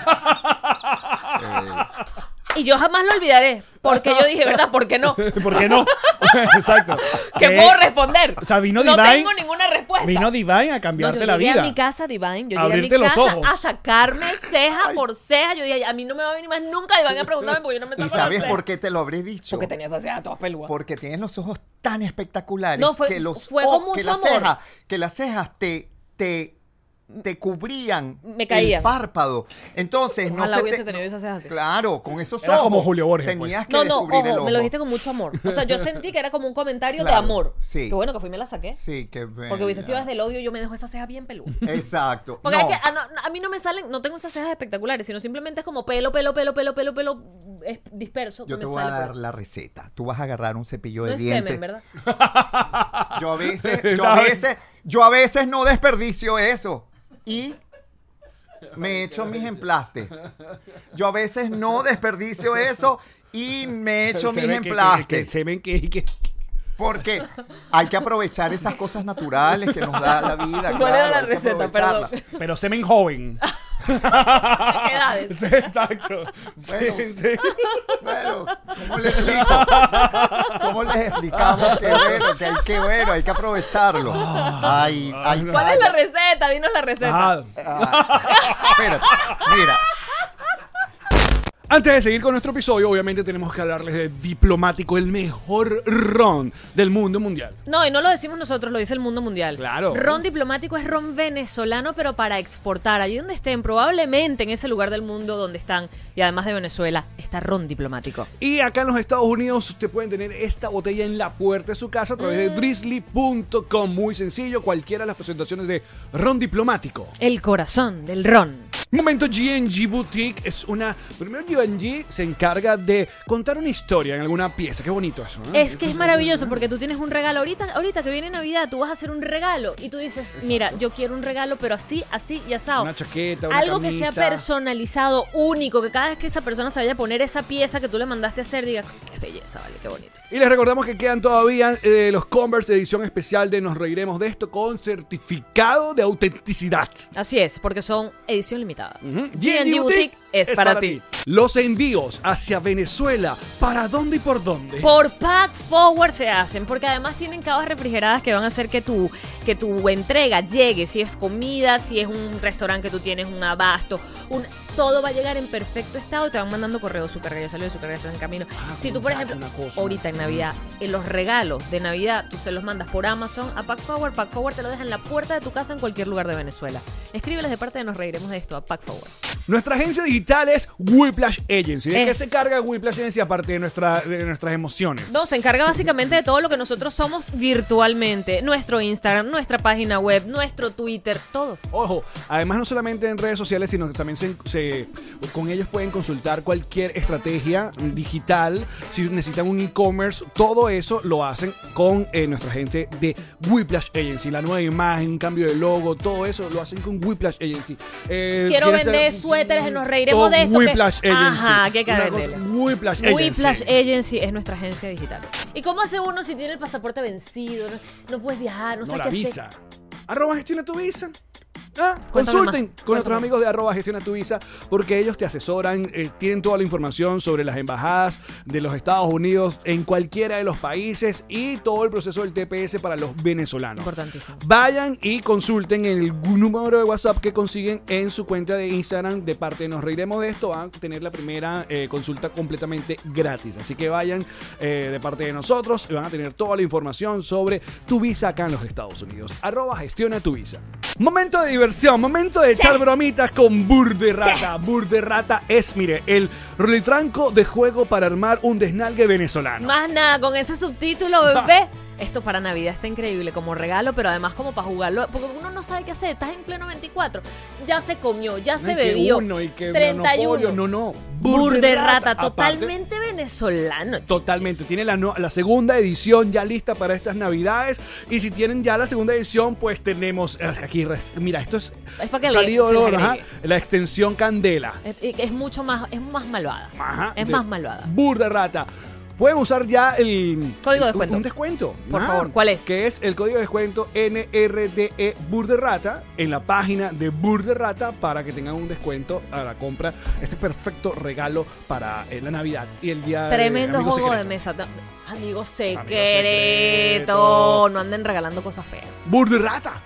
Eh, Y yo jamás lo olvidaré, porque yo dije, ¿verdad? ¿Por qué no? ¿Por qué no? Exacto. ¿Qué Eh, puedo responder? o sea, vino no Divine- tengo ninguna respuesta. Vino Divine a No, cambiarte yo la llegué vida. a mi casa, Divine, yo Abrirte llegué a mi los casa ojos. a sacarme ceja por ceja. Yo dije, a mí no me va a venir más nunca Divine a preguntarme porque yo no me ¿Y saco sabes las cejas. por qué te lo habré dicho? Porque tenía esas cejas todas peludas. Porque tienes los ojos tan espectaculares No, fue- que los fue con ojos- que mucho las amor. cejas, que las cejas te te te cubrían Me caían. el párpado. Entonces no Ojalá se hubiese te- tenido esas cejas así. Claro, con esos Era ojos. como Julio Borges, Tenías pues. que No, no, descubrir el ojo, ojo. me lo dijiste con mucho amor. O sea, yo sentí que era como un comentario de Claro, amor. sí. Qué bueno que fui y me la saqué. Sí, qué bello. Porque hubiese sido desde el odio, yo me dejo esa ceja bien peluda. Exacto. Porque No, es que a, no- a mí no me salen, no tengo esas cejas espectaculares, sino simplemente es como pelo, pelo, pelo, pelo, pelo, pelo es disperso. yo que te me voy a sale por dar ahí. la receta. Tú vas a agarrar un cepillo No de es dientes. semen, ¿verdad? Yo a veces, yo a veces, yo a veces no desperdicio eso. Y me echo mis emplastes. Yo a veces no desperdicio eso y me echo Se mis ve que- que- emplastes. que- Se ven que... que- Porque hay que aprovechar esas cosas naturales que nos da la vida. ¿Cuál era claro, la hay que receta? aprovecharlas. Perdón. Pero semen joven. ¿A qué edades? Sí, exacto. Bueno. Sí, sí. Bueno, ¿cómo les explico? ¿Cómo les explicamos que bueno, que hay que bueno, hay que aprovecharlo? Ay, ay, ¿Cuál es la receta? Dinos la receta. Ah, Ah, espérate, mira. Antes de seguir con nuestro episodio, obviamente tenemos que hablarles de Diplomático, el mejor ron del mundo mundial. No, y no lo decimos nosotros, lo dice el mundo mundial. Claro. Ron diplomático es ron venezolano, pero para exportar. Allí donde estén, probablemente en ese lugar del mundo donde están, y además de Venezuela, está ron diplomático. Y acá en los Estados Unidos usted pueden tener esta botella en la puerta de su casa a través de drizzly punto com. Muy sencillo, cualquiera de las presentaciones de ron diplomático. El corazón del ron. Momento G and G Boutique es una... Primero G and G se encarga de contar una historia en alguna pieza. Qué bonito eso, ¿no? Es que es maravilloso porque tú tienes un regalo. Ahorita, ahorita que viene Navidad, tú vas a hacer un regalo y tú dices, mira, yo quiero un regalo, pero así, así y asado. Una chaqueta, una Algo que sea camisa. personalizado, único, que cada vez que esa persona se vaya a poner esa pieza que tú le mandaste a hacer, diga, qué belleza, vale, qué bonito. Y les recordamos que quedan todavía eh, los Converse de edición especial de Nos Reiremos de Esto con certificado de autenticidad. Así es, porque son edición limitada. Ujú. G and G Boutique es para ti. Los envíos hacia Venezuela, ¿para dónde y por dónde? Por Pack Forward se hacen, porque además tienen cavas refrigeradas que van a hacer que tu, que tu entrega llegue, si es comida, si es un restaurante que tú tienes, un abasto, un, todo va a llegar en perfecto estado y te van mandando correos, su carga ya salió, su carga está en camino. si tú, por contate ejemplo, una cosa. ahorita en Navidad, en los regalos de Navidad, tú se los mandas por Amazon a Pack Forward, Pack Forward te lo deja en la puerta de tu casa en cualquier lugar de Venezuela. Escríbeles de parte de Nos Reiremos de Esto a Pack Forward. Nuestra agencia digital es Whiplash Agency. ¿De qué Es. se carga Whiplash Agency aparte de, nuestra, de nuestras emociones? No, se encarga básicamente de todo lo que nosotros somos virtualmente. Nuestro Instagram, nuestra página web, nuestro Twitter, todo. Ojo, además no solamente en redes sociales, sino que también se, se- con ellos pueden consultar cualquier estrategia digital. Si necesitan un e-commerce, todo eso lo hacen con eh, nuestra gente de Whiplash Agency. La nueva imagen, un cambio de logo, todo eso lo hacen con Whiplash Agency. Eh, Quiero ¿quieres vender ser- suéteres, nos reiremos todo de esto. que- Whiplash Agency. Ajá, que hay que Una venderla. cosa, Whiplash Agency. Whiplash Agency es nuestra agencia digital. ¿Y cómo hace uno si tiene el pasaporte vencido? No, no puedes viajar, no, No, sabes la qué visa. hacer. Arroba gestiona tu visa. Ah, Cuéntame consulten más, con nuestros cuéntame. amigos de arroba gestiona tu visa porque ellos te asesoran, eh, tienen toda la información sobre las embajadas de los Estados Unidos en cualquiera de los países y todo el proceso del T P S para los venezolanos. Importantísimo. Vayan y consulten el número de WhatsApp que consiguen en su cuenta de Instagram de parte de Nos Reiremos de Esto. Van a tener la primera eh, consulta completamente gratis. Así que vayan eh, de parte de nosotros y van a tener toda la información sobre tu visa acá en los Estados Unidos. Arroba gestiona tu visa. Momento de diversión, momento de echar bromitas con Burderrata. Burderrata es, mire, el retranco de juego para armar un desnalgue venezolano. Más nada, con ese subtítulo, bebé. Esto para Navidad está increíble como regalo, pero además como para jugarlo, porque uno no sabe qué hacer. Estás en pleno veinticuatro, ya se comió, ya se No, y que bebió. uno, y que treinta y uno. monopolio, no, no. Burderrata, Aparte, totalmente venezolano. chichis. Totalmente. Tiene la, no- la segunda edición ya lista para estas navidades. Y si tienen ya la segunda edición, pues tenemos eh, aquí. res- Mira, esto es, Es para que le- salido se le de oro, ajá, agregue. la extensión Candela. Es, es mucho más, es más malvada. Ajá, es de más malvada. Burderrata. Pueden usar ya el Código de el- descuento. Un descuento. Por Ah, favor, ¿cuál es? Que es el código de descuento N R D E Burderrata en la página de Burderrata para que tengan un descuento a la compra. Este perfecto regalo para eh, la Navidad y el día Tremendo de Amigo juego de Secreto. mesa. No, Amigo secreto. secreto. No anden regalando cosas feas. Burderrata.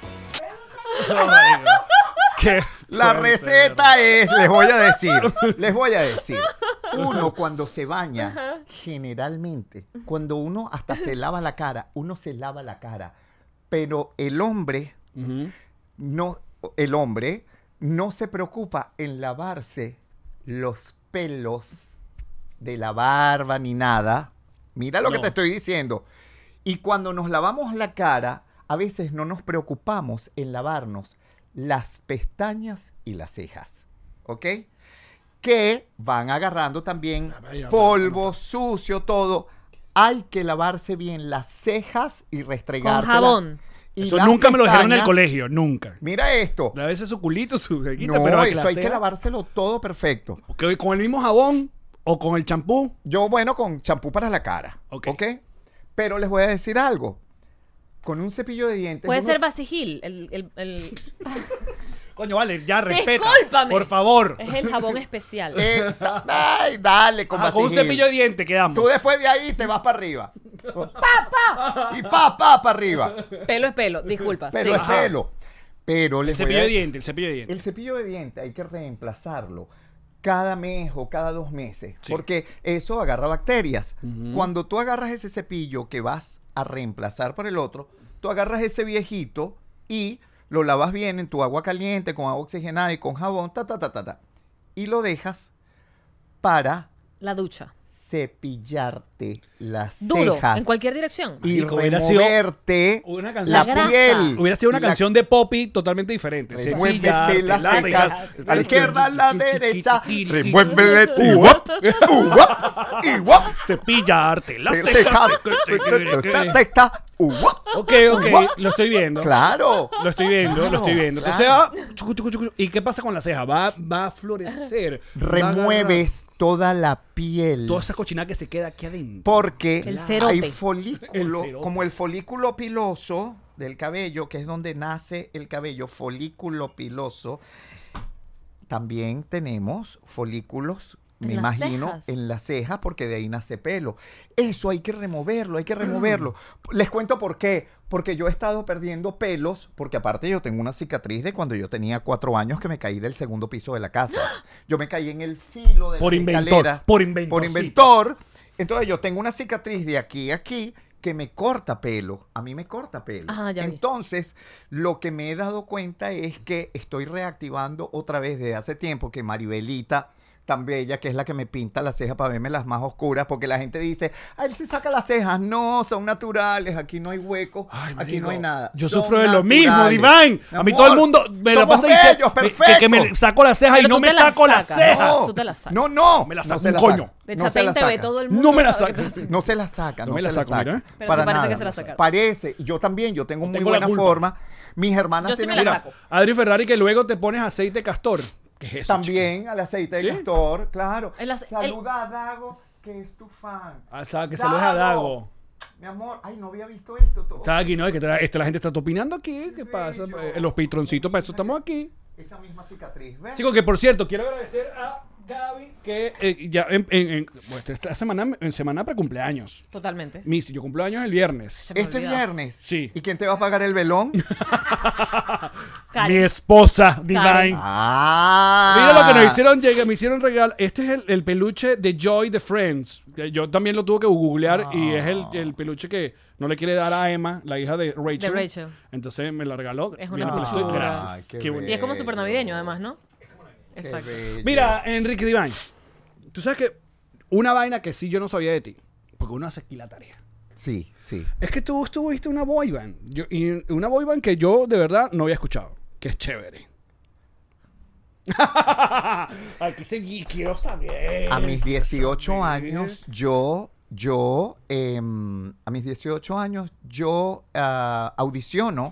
Ay, no. Qué La fuerte, receta es, les voy a decir, les voy a decir. Uno cuando se baña, generalmente, cuando uno hasta se lava la cara, uno se lava la cara. Pero el hombre, Ujú. no, el hombre no se preocupa en lavarse los pelos de la barba ni nada. Mira lo que No. te estoy diciendo. Y cuando nos lavamos la cara, a veces no nos preocupamos en lavarnos las pestañas y las cejas. ¿Ok? Que van agarrando también Ah, vaya, polvo, sucio, todo. Hay que lavarse bien las cejas y Con restregárselas. jabón. Y Eso las nunca me lo dijeron en el pestañas- colegio, nunca. Mira esto. A veces su culito, su jequita, No, pero eso hay que sea- lavárselo todo perfecto. que con el mismo jabón o con el champú. Yo, bueno, con champú para la cara. Ok. ¿Ok? Pero les voy a decir algo. Con un cepillo de dientes. Puede uno- ser Vasigil. El, el, el- Coño, vale, ya respeta. Discúlpame. Por favor. Es el jabón especial. Esta- ay, dale, con Ajá, con un Vasigil. cepillo de diente quedamos. Tú después de ahí te vas para arriba. ¡Pa, pa! Y pa, pa, para arriba. Pelo es pelo, disculpa. Pero sí. es pelo. Pero El les voy cepillo a- de diente, el cepillo de diente. El cepillo de diente hay que reemplazarlo cada mes o cada dos meses, Sí. porque eso agarra bacterias. Ujú. Cuando tú agarras ese cepillo que vas a reemplazar por el otro, tú agarras ese viejito y lo lavas bien en tu agua caliente, con agua oxigenada y con jabón, ta, ta, ta, ta, ta. Y lo dejas para La ducha. cepillarte las Duro, cejas en cualquier dirección. y Marico, hubiera sido removerte una la, canción- La grasa. piel. Hubiera sido una La- canción de Poppy totalmente diferente. Remuévete Cepillarte las las cejas, cejas. a la izquierda, a la derecha, Remuévete. remuévete y guap, y guap, y guap. Cepillarte las Te- cejas. te- te- te- uh, guap. Ok, ok, lo estoy viendo. Claro. Lo estoy viendo, lo estoy viendo. Entonces claro. va. chucu, chucu, chucu. ¿Y qué pasa con la ceja? Va, va a florecer. va a Remueves toda la agarrar piel. toda esa cochinada que se queda aquí adentro. Porque El cerote. hay folículo, El cerote. como el folículo piloso del cabello, que es donde nace el cabello, folículo piloso. También tenemos folículos, me En las imagino, cejas. en las cejas, porque de ahí nace pelo. Eso hay que removerlo, hay que removerlo. Les cuento por qué. Porque yo he estado perdiendo pelos, porque aparte yo tengo una cicatriz de cuando yo tenía cuatro años que me caí del segundo piso de la casa. Yo me caí en el filo de Por la inventor, escalera. por inventorcito. Por inventor. Entonces yo tengo una cicatriz de aquí a aquí que me corta pelo. A mí me corta pelo. Ajá, ya vi. Entonces, lo que me he dado cuenta es que estoy reactivando otra vez desde hace tiempo que Maribelita, tan bella, que es la que me pinta las cejas para verme las más oscuras, porque la gente dice, ay, se saca las cejas. No, son naturales, aquí no hay hueco, Ay, aquí marico, no hay nada. Yo Son sufro de lo mismo, naturales. Divine. A mí todo el Amor, mundo me la somos pasa diciendo bellos, que- que, perfecto. que me saco las cejas y Pero no tú me te las saco las sacas, cejas. ¿no? No, Tú te la sacas. no, no. Me la no saco se un la coño. saca. De No se Chatein la T V saca. todo el mundo No me la sabe saco. qué pasa. No se la saca, no, No me la se la saco, mira. saca. Pero para sí parece nada. que se la sacaron. Parece. Yo también, yo tengo muy Tengo la buena culpa. forma. Mis hermanas Yo sí me tienen la una- saco. Adri Ferrari, que luego te pones aceite castor. ¿Qué es eso? También al aceite de ¿Sí? castor, claro. El ace- Saluda a Dago, que es tu fan. chico? O sea, que se lo deja a Dago. Mi amor, ay, no había visto esto todo. ¿Sabes aquí, no? Es que esta, esta- la gente está opinando aquí. ¿Qué pasa? bello. Eh, Los patroncitos, para eso estamos aquí. Esa misma cicatriz, ¿ves? Chicos, que por cierto, quiero agradecer a Gaby que eh, ya en, en- en- bueno, esta semana, en semana precumpleaños. Totalmente. Missy, yo cumplo años el viernes. Se me Este olvidó. viernes. Sí. ¿Y quién te va a pagar el velón? Karen. Mi esposa, Divine. Karen. ah. Mira lo que nos hicieron llegar, me hicieron regalo. Este es el, el peluche de Joy de Friends. Yo también lo tuve que googlear y es el, el peluche que no le quiere dar a Emma, la hija de Rachel. De Rachel. Entonces me lo regaló. Es una Mira, pues, hermosura. estoy- Gracias. Ay, qué Qué bonito. Y es como súper bello. navideño, además, ¿no? Qué Exacto. bello. Mira, Enrique Divine, tú sabes que una vaina que sí yo no sabía de ti, porque uno hace aquí la tarea. Sí, sí. Es que tú estuviste una boy band. Yo- y una boy band que yo de verdad no había escuchado. Que es chévere. Aquí se quiero saber. A mis dieciocho saber. años, yo, yo, em, a mis dieciocho años, yo ah, audiciono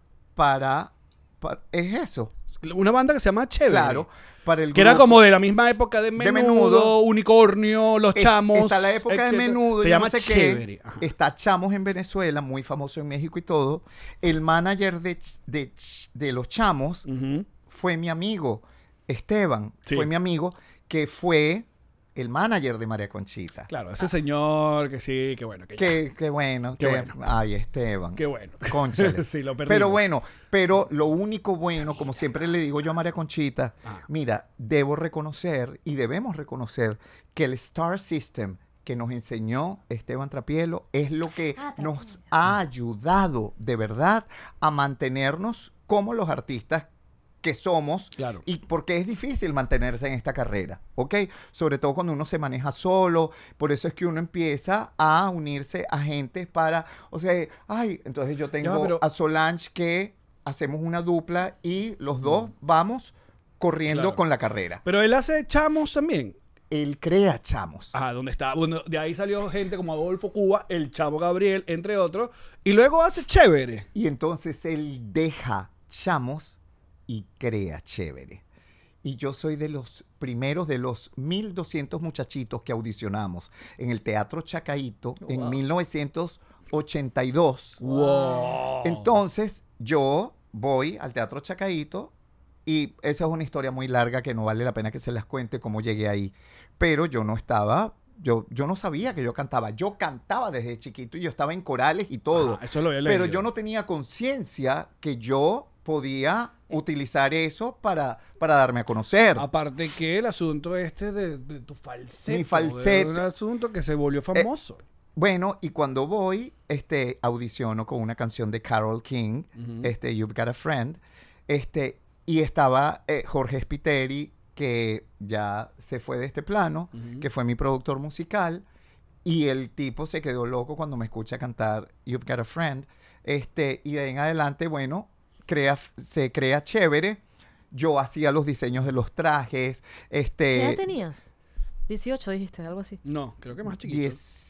para, para- es eso, Una banda que se llama Chévere. claro, para el Que era grupo. como de la misma época de Menudo, Menudo. Unicornio, Los Es- Chamos. Está la época de etcétera. Menudo, Se yo llama no sé Chévere. qué. Ajá. Está Chamos en Venezuela, muy famoso en México y todo. El manager de, Ch- de, Ch- de los Chamos Ujú. fue mi amigo, Esteban, Sí. fue mi amigo, que fue el manager de María Conchita. Claro, ese señor que sí, qué bueno. Que ya. Qué, qué bueno. Qué que- bueno. Ay, Esteban. Qué bueno. Cónchale. Sí, lo perdimos. Pero bueno, pero lo único bueno, como siempre le digo yo a María Conchita, Ah. mira, debo reconocer y debemos reconocer que el Star System que nos enseñó Esteban Trapielo es lo que Ah, nos ha ayudado de verdad a mantenernos como los artistas que somos. Claro. Y porque es difícil mantenerse en esta carrera, ¿ok? Sobre todo cuando uno se maneja solo. Por eso es que uno empieza a unirse a gente para, o sea, ay, entonces yo tengo Ya, pero- a Solange que hacemos una dupla y los dos vamos corriendo Claro. con la carrera. Pero él hace Chamos también. Él crea Chamos. Ajá, donde está. Bueno, de ahí salió gente como Adolfo Cuba, el Chavo Gabriel, entre otros. Y luego hace Chévere. Y entonces él deja Chamos y crea Chévere. Y yo soy de los primeros de los mil doscientos muchachitos que audicionamos en el Teatro Chacaíto en mil novecientos ochenta y dos. Wow. Entonces yo voy al Teatro Chacaíto y esa es una historia muy larga que no vale la pena que se las cuente cómo llegué ahí. Pero yo no estaba... Yo, yo no sabía que yo cantaba. Yo cantaba desde chiquito y yo estaba en corales y todo. Ah, eso lo había Pero leído. yo no tenía conciencia que yo podía utilizar eso para, para darme a conocer. Aparte que el asunto este de, de tu falsete. Mi falsete. Un asunto que se volvió famoso. Bueno, y cuando voy, este, audiciono con una canción de Carole King, este, You've Got a Friend, este, y estaba eh, Jorge Spiteri, que ya se fue de este plano, que fue mi productor musical, y el tipo se quedó loco cuando me escucha cantar You've Got a Friend, este, y de ahí en adelante, bueno, crea, se crea Chévere. Yo hacía los diseños de los trajes, este... ¿Qué edad tenías? dieciocho dijiste, algo así. No, creo que más chiquito.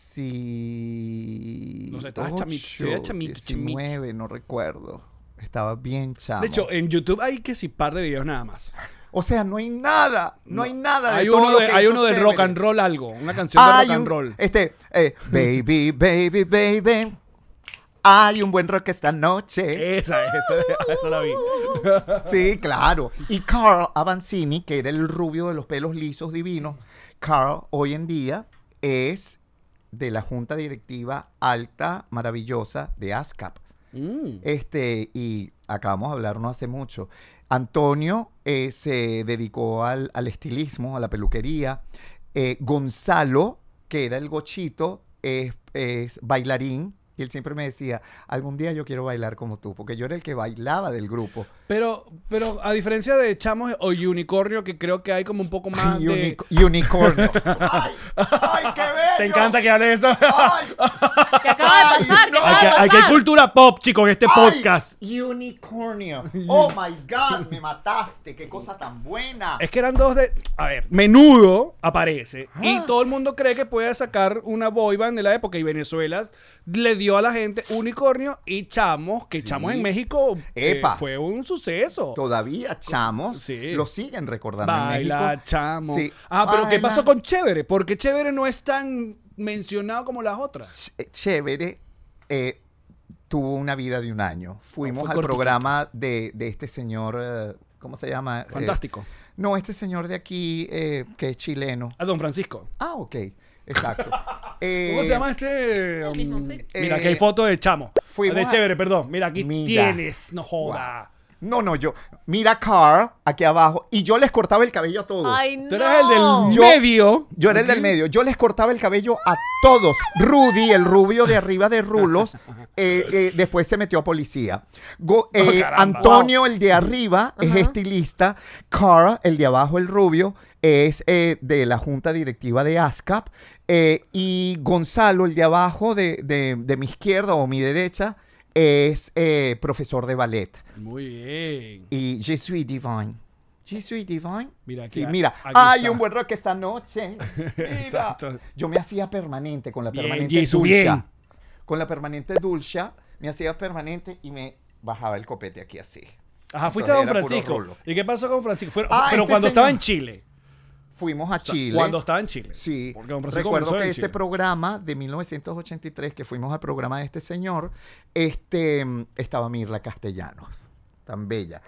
dieci... No sé, estabas chami- se veía chamiqui, diecinueve, no recuerdo. Estaba bien chamo. De hecho, en YouTube hay que si par de videos nada más. o sea, no hay nada, no, hay nada de Hay todo uno, lo de, que hay hizo uno del Chévere. rock and roll algo. Una canción Hay de rock un- and roll. Este, eh, baby, baby, baby. Hay un buen rock esta noche. Esa, esa, esa la vi. Sí, claro. Y Carl Avancini, que era el rubio de los pelos lisos divinos, Carl hoy en día es de la junta directiva alta, maravillosa de ASCAP. Mm. Este, y acabamos de hablar no hace mucho. Antonio eh, se dedicó al, al estilismo, a la peluquería. Eh, Gonzalo, que era el gochito, es, es bailarín. Y él siempre me decía, algún día yo quiero bailar como tú, porque yo era el que bailaba del grupo. Pero, pero a diferencia de Chamos o Unicornio, que creo que hay como un poco más Ay, de... unic- unicornio. ¡Ay! ¡Ay, qué bello! Te encanta que hable de eso. ¡Ay! ¿Qué acaba de pasar? ¿Qué Hay acaba que, de hay que hay pasar? cultura pop, chicos, en este ¡Ay! podcast. Unicornio. Oh my God, me mataste. Qué cosa tan buena. Es que eran dos de... A ver, Menudo aparece Ah. y todo el mundo cree que puede sacar una boy band de la época y Venezuela le dio a la gente Unicornio y Chamos, que Sí. Chamos en México eh, Epa. fue un suceso. Todavía Chamos Sí. lo siguen recordando en Baila, México. Chamo. Sí. Ah, pero ¿qué Baila. pasó con Chévere? Porque Chévere no es tan mencionado como las otras. Ch- Chévere. eh, tuvo una vida de un año. Fuimos fue al cortiquito. programa de, de este señor, eh, ¿cómo se llama? Eh, Fantástico. no, este señor de aquí, eh, que es chileno. A Don Francisco. Ah, ok. Exacto. ¿Cómo Eh, se llama este? El mismo, um, sí. Mira, Eh, aquí hay foto de Chamo. fuimos de a- Chévere, perdón. Mira, aquí Mira. tienes. No joda. No, no, yo. Mira Carl, aquí abajo. Y yo les cortaba el cabello a todos. Ay, no. Tú eres el del Yo- medio. Yo era el del medio. Yo les cortaba el cabello a todos. Rudy, el rubio de arriba de Rulos, eh, eh, después se metió a policía. Go- eh, caramba. Antonio, el de arriba, es Ajá. estilista. Carl, el de abajo, el rubio, es eh, de la junta directiva de ASCAP. Eh, y Gonzalo, el de abajo, de, de- de mi izquierda o mi derecha, es eh, profesor de ballet. Muy bien. Y Je suis divine. Je suis divine. Mira aquí, Sí, a- mira. aquí Hay está. un buen rock esta noche. Mira. Exacto. Yo me hacía permanente con la Bien, permanente Jesús, dulce. bien. Con la permanente dulce, me hacía permanente y me bajaba el copete aquí así. Ajá, fuiste a Don Entonces era puro Francisco. rulo. ¿Y qué pasó con Francisco? Fueron- Ah, pero este cuando señor. estaba en Chile. Fuimos a Chile. Cuando estaba en Chile. Sí, Porque Don Francisco recuerdo comenzó que en ese Chile. programa de mil novecientos ochenta y tres, que fuimos al programa de este señor, este, mm, estaba Mirla Castellanos, tan bella.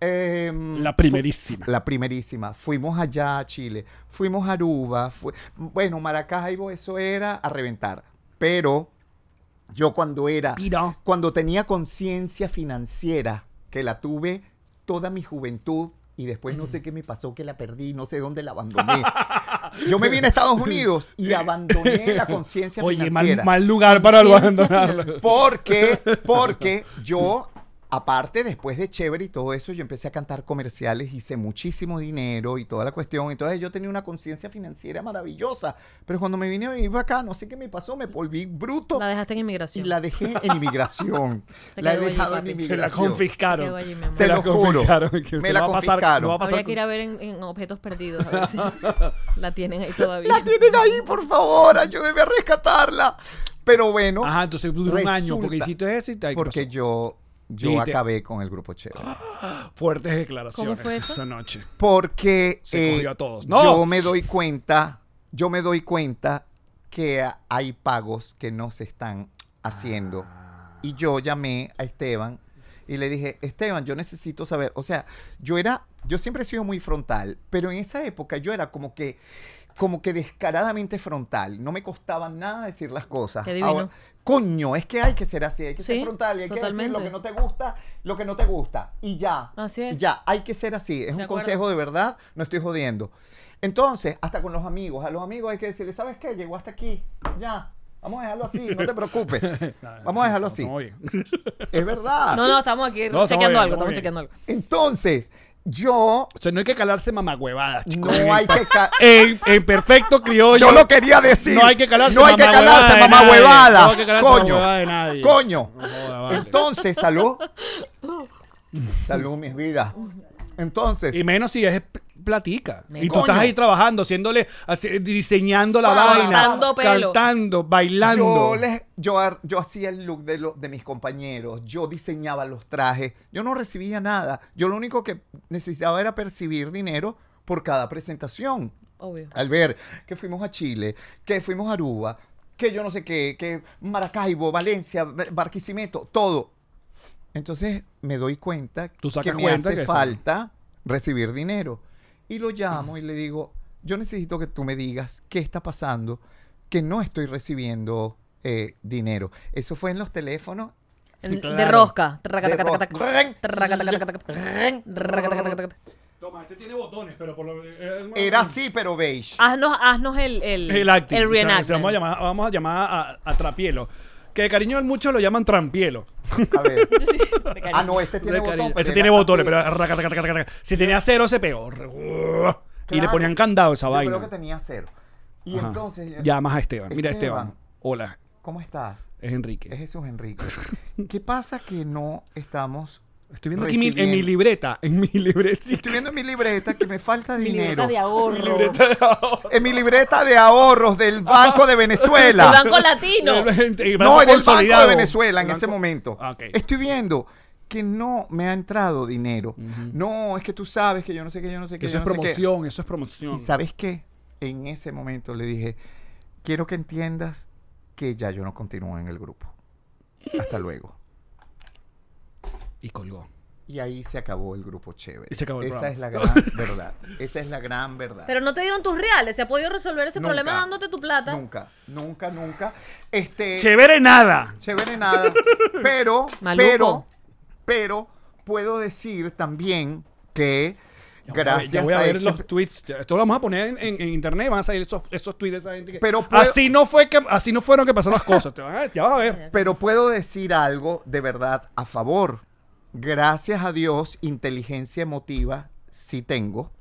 Em, La primerísima. fu- La primerísima. Fuimos allá a Chile, fuimos a Aruba, fu- bueno, Maracaibo, eso era a reventar. Pero yo cuando era, Piro. cuando tenía conciencia financiera, que la tuve toda mi juventud, y después no sé qué me pasó, que la perdí, no sé dónde la abandoné. Yo me vine a Estados Unidos y abandoné la conciencia Oye, mal, financiera. mal lugar para Ciencia abandonarlo. financiera. Porque, porque yo, aparte, después de Chévere y todo eso, yo empecé a cantar comerciales, hice muchísimo dinero y toda la cuestión. Entonces yo tenía una conciencia financiera maravillosa. Pero cuando me vine a vivir acá, no sé qué me pasó, me volví bruto La dejaste en y inmigración. la dejé en inmigración. Se La he quedó allí, dejado en papi. Se la Se la inmigración. confiscaron. Quedó allí, mi amor. Te Se la lo juro. confiscaron. Que Me te la va a pasar- confiscaron. no va a pasar Habría que con- ir a ver en, en objetos perdidos. A ver si la tienen ahí todavía. La tienen ahí, por favor, ayúdeme a rescatarla. Pero bueno, Ajá, entonces duró un año porque resulta- hiciste eso y te porque yo, yo Dijiste- acabé con el grupo Chévere. fuertes declaraciones ¿Cómo fue eso? esa noche. Porque Se eh, cogió a todos. ¡No! yo me doy cuenta, yo me doy cuenta que hay pagos que no se están haciendo. Ah. Y yo llamé a Esteban y le dije, Esteban, yo necesito saber, o sea, yo era, yo siempre he sido muy frontal, pero en esa época yo era como que, como que descaradamente frontal. No me costaba nada decir las cosas. Qué divino. Coño, es que hay que ser así, hay que Sí, ser frontal y hay totalmente. que decir lo que no te gusta, lo que no te gusta. Y ya. Así es. Y ya, hay que ser así. Es un acuerdo. consejo de verdad, no estoy jodiendo. Entonces, hasta con los amigos, a los amigos hay que decirles, ¿sabes qué? Llegó hasta aquí, ya. Vamos a dejarlo así, no te preocupes. Vamos a dejarlo así. Estamos bien. Es verdad. No, no, estamos aquí No, estamos chequeando bien, algo, estamos estamos bien. chequeando algo. Entonces, yo O sea, no hay que calarse mamagüevadas, chicos. no hay que... ca- En, en perfecto criollo. Yo lo quería decir. No hay que calarse No hay que mamagüevada calarse de nadie. mamagüevadas. No hay que calarse Coño. mamagüevada de nadie. Coño. No joda, vale. Entonces, salud. Salud, mis vidas. Entonces, Y menos si es p- platica. Me- Y tú Coño. estás ahí trabajando, haciéndole, haci- diseñando la Faba. vaina. Cantando pelo. Cantando, bailando. yo, les, yo, ar- yo hacía el look de, lo- de mis compañeros, yo diseñaba los trajes, yo no recibía nada. Yo lo único que necesitaba era percibir dinero por cada presentación. Obvio. Al ver que fuimos a Chile, que fuimos a Aruba, que yo no sé qué, que Maracaibo, Valencia, Barquisimeto, todo. Entonces me doy cuenta Tú que sacas me cuenta hace que eso- falta recibir dinero. Y lo llamo y le digo, yo necesito que tú me digas qué está pasando, que no estoy recibiendo eh, dinero. Eso fue en los teléfonos. En- De claro. rosca. de ro- Toma, este tiene botones, pero por lo Era así, pero beige. Haznos, haznos el, el, El acting. el O sea, reenactment. vamos a llamar, vamos a, llamar a, a Trapielo. Que de cariño muchos lo llaman Trampielo. A ver. De cariño. Ah, no, este tiene De botón. cariño. pero Ese era tiene así. botones, pero raca, raca, raca, raca. si tenía cero se pegó. Y le Claro. ponían candado a esa Yo vaina. creo que tenía cero. Y Ajá. entonces... Llamas a Esteban. Mira, Esteban. Esteban. Hola, ¿Cómo estás? es Enrique. Es Jesús Enrique. ¿Qué pasa que no estamos... Estoy viendo aquí mi- en mi recibiendo- libreta. En mi libreta. Estoy viendo en mi libreta que me falta Mi dinero. libreta de ahorro. Mi libreta de ahorro. En mi libreta de ahorros del Banco de El Venezuela. Banco Latino. No, en el Banco Consolidado. de Venezuela en El ese banco- momento. Ah, ok. Estoy viendo que no me ha entrado dinero. No, es que tú sabes que yo no sé qué, yo no sé qué. Eso yo es no sé qué. promoción, eso es promoción. ¿Y sabes qué? En ese momento le dije, quiero que entiendas que ya yo no continúo en el grupo. Hasta luego. Y colgó. Y ahí se acabó el grupo chévere. Y se acabó el Esa programa. es la gran verdad. Esa es la gran verdad. Pero no te dieron tus reales. ¿Se ha podido resolver ese Nunca. problema dándote tu plata? Nunca, nunca, nunca. Este, Chévere nada. chévere nada. Pero, Maluco. pero, pero, puedo decir también que gracias Ya voy a a ver ese- los tweets. Ya, esto lo vamos a poner en, en- en internet. Van a salir esos, esos tweets de esa gente que. Pero puedo- así no fue que así no fueron que pasaron las cosas. Te van a- ya vas a ver. Pero puedo decir algo de verdad a favor. Gracias a Dios, inteligencia emotiva sí tengo.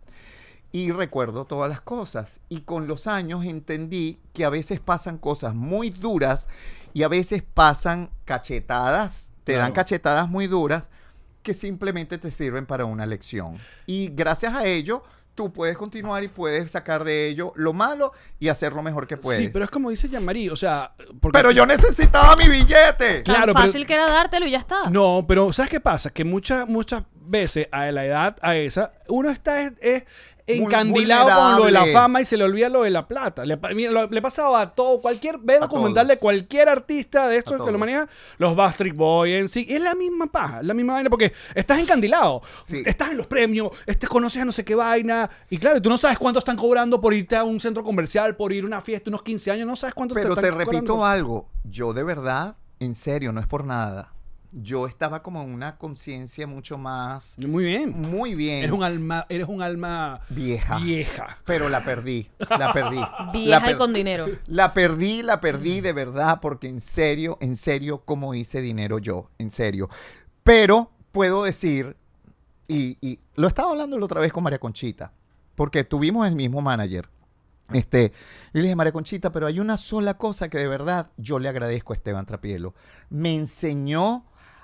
Y recuerdo todas las cosas. Y con los años entendí que a veces pasan cosas muy duras y a veces pasan cachetadas, te dan Claro. cachetadas muy duras que simplemente te sirven para una lección. Y gracias a ello, tú puedes continuar y puedes sacar de ello lo malo y hacerlo mejor que puedes. Sí, pero es como dice Jean-Marie. O sea. Porque Pero yo necesitaba mi billete. Tan Claro, pero- fácil que era dártelo y ya está. No, pero ¿sabes qué pasa? Que muchas, muchas veces a la edad, a esa, uno está es, es encandilado con lo de la vulnerable. fama y se le olvida lo de la plata. Le, pa- mira, lo- le pasaba a todo, cualquier, ve A documental todo. de cualquier artista de A estos que todo. lo maneja, los Backstreet Boys en sí, es la misma paja, es la misma vaina porque estás encandilado, Sí. estás en los premios, este, conoces a no sé qué vaina, y claro, tú no sabes cuánto están cobrando por irte a un centro comercial, por ir a una fiesta, unos quince años, no sabes cuánto Pero te te están repito cobrando. algo, yo de verdad, en serio, no es por nada. Yo estaba como en una conciencia mucho más, Muy bien. muy bien Eres un alma, eres un alma vieja. vieja. Pero la perdí, la perdí. Vieja La y con dinero. La perdí, la perdí de verdad, porque en serio, en serio, ¿cómo hice dinero yo? En serio. Pero puedo decir, y, y lo estaba hablando la otra vez con María Conchita, porque tuvimos el mismo manager. Este, y le dije, María Conchita, pero hay una sola cosa que de verdad yo le agradezco a Esteban Trapielo. Me enseñó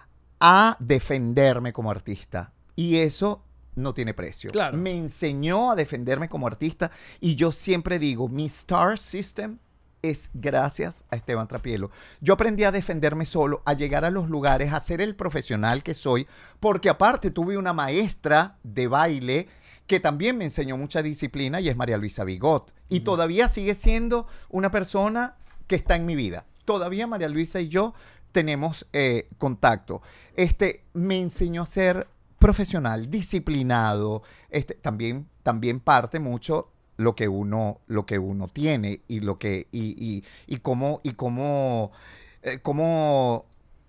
a defenderme como artista. Y eso no tiene precio. Claro. Me enseñó a defenderme como artista. Y yo siempre digo, mi star system es gracias a Esteban Trapielo. Yo aprendí a defenderme solo, a llegar a los lugares, a ser el profesional que soy, porque aparte tuve una maestra de baile que también me enseñó mucha disciplina y es María Luisa Bigot. Y todavía sigue siendo una persona que está en mi vida. Todavía María Luisa y yo tenemos eh, contacto. Este, me enseñó a ser profesional, disciplinado. Este, también, también parte mucho lo que uno, lo que uno tiene y lo que y, y, y cómo y cómo eh, cómo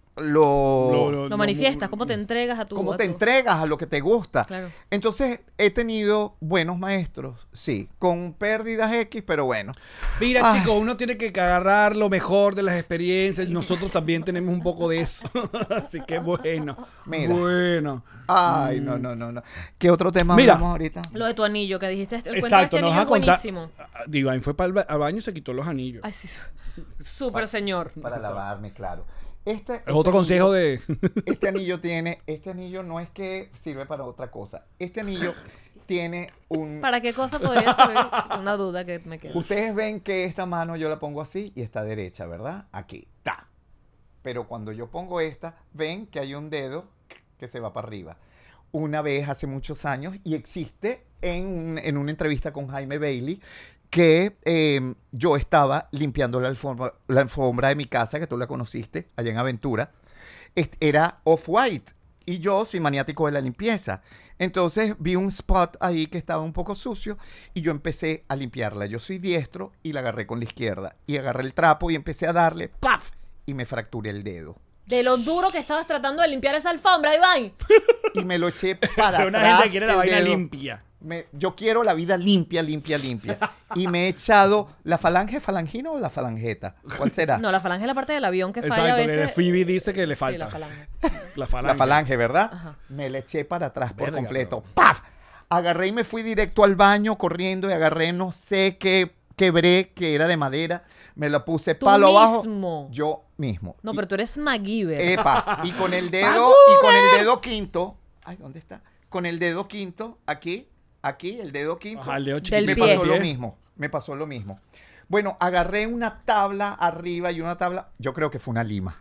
lo, Lo manifiestas, cómo te entregas a tu... cómo a te tu- entregas a lo que te gusta. Claro. Entonces, he tenido buenos maestros, sí, con pérdidas X, pero bueno. Mira, Ay. chicos, uno tiene que agarrar lo mejor de las experiencias. Nosotros también tenemos un poco de eso. Así que bueno. Mira. Bueno. Ay, no, no, no, no. ¿Qué otro tema Mira. hablamos ahorita? Lo de tu anillo que dijiste. El cuento de Exacto, este nos anillo vas a es contar. buenísimo. Ah, Divine fue para el ba- al baño y se quitó los anillos. Ay, sí. su- Súper señor. Para lavarme, claro. Este, Es este otro consejo anillo- de. Este anillo tiene, este anillo no es que sirve para otra cosa. Este anillo tiene un... ¿Para qué cosa podría servir? Una duda que me queda. Ustedes ven que esta mano yo la pongo así y está derecha, ¿verdad? Aquí, ta. Pero cuando yo pongo esta, ven que hay un dedo que se va para arriba. Una vez hace muchos años, y existe en, un- en una entrevista con Jaime Bailey, que eh, yo estaba limpiando la alfombra, la alfombra de mi casa, que tú la conociste, allá en Aventura. Est- Era off-white. Y yo soy maniático de la limpieza. Entonces vi un spot ahí que estaba un poco sucio y yo empecé a limpiarla. Yo soy diestro y la agarré con la izquierda. Y agarré el trapo y empecé a darle ¡paf! Y me fracturé el dedo. De lo duro que estabas tratando de limpiar esa alfombra, Iván. Y me lo eché para Si atrás. una gente quiere la el vaina dedo. limpia. Me- yo quiero la vida limpia, limpia, limpia. Y me he echado la falange falangina o la falangeta. ¿Cuál será? No, la falange es la parte del avión que falla a Exacto, que veces. Phoebe dice que le Sí, falta. la falange. La falange. La falange, ¿verdad? Ajá. Me la eché para atrás por Verga, completo. bro. ¡Paf! Agarré y me fui directo al baño corriendo y agarré, no sé qué, quebré, que era de madera. Me la puse Tú palo mismo. abajo. Yo mismo. No, Y- pero tú eres MacGyver. Epa, y con el dedo, y con el dedo quinto. Ay, ¿dónde está? Con el dedo quinto, aquí, aquí, el dedo quinto. Ajá, el dedo Del chiquito. me pie. pasó lo mismo. Me pasó lo mismo. Bueno, agarré una tabla arriba y una tabla. Yo creo que fue una lima.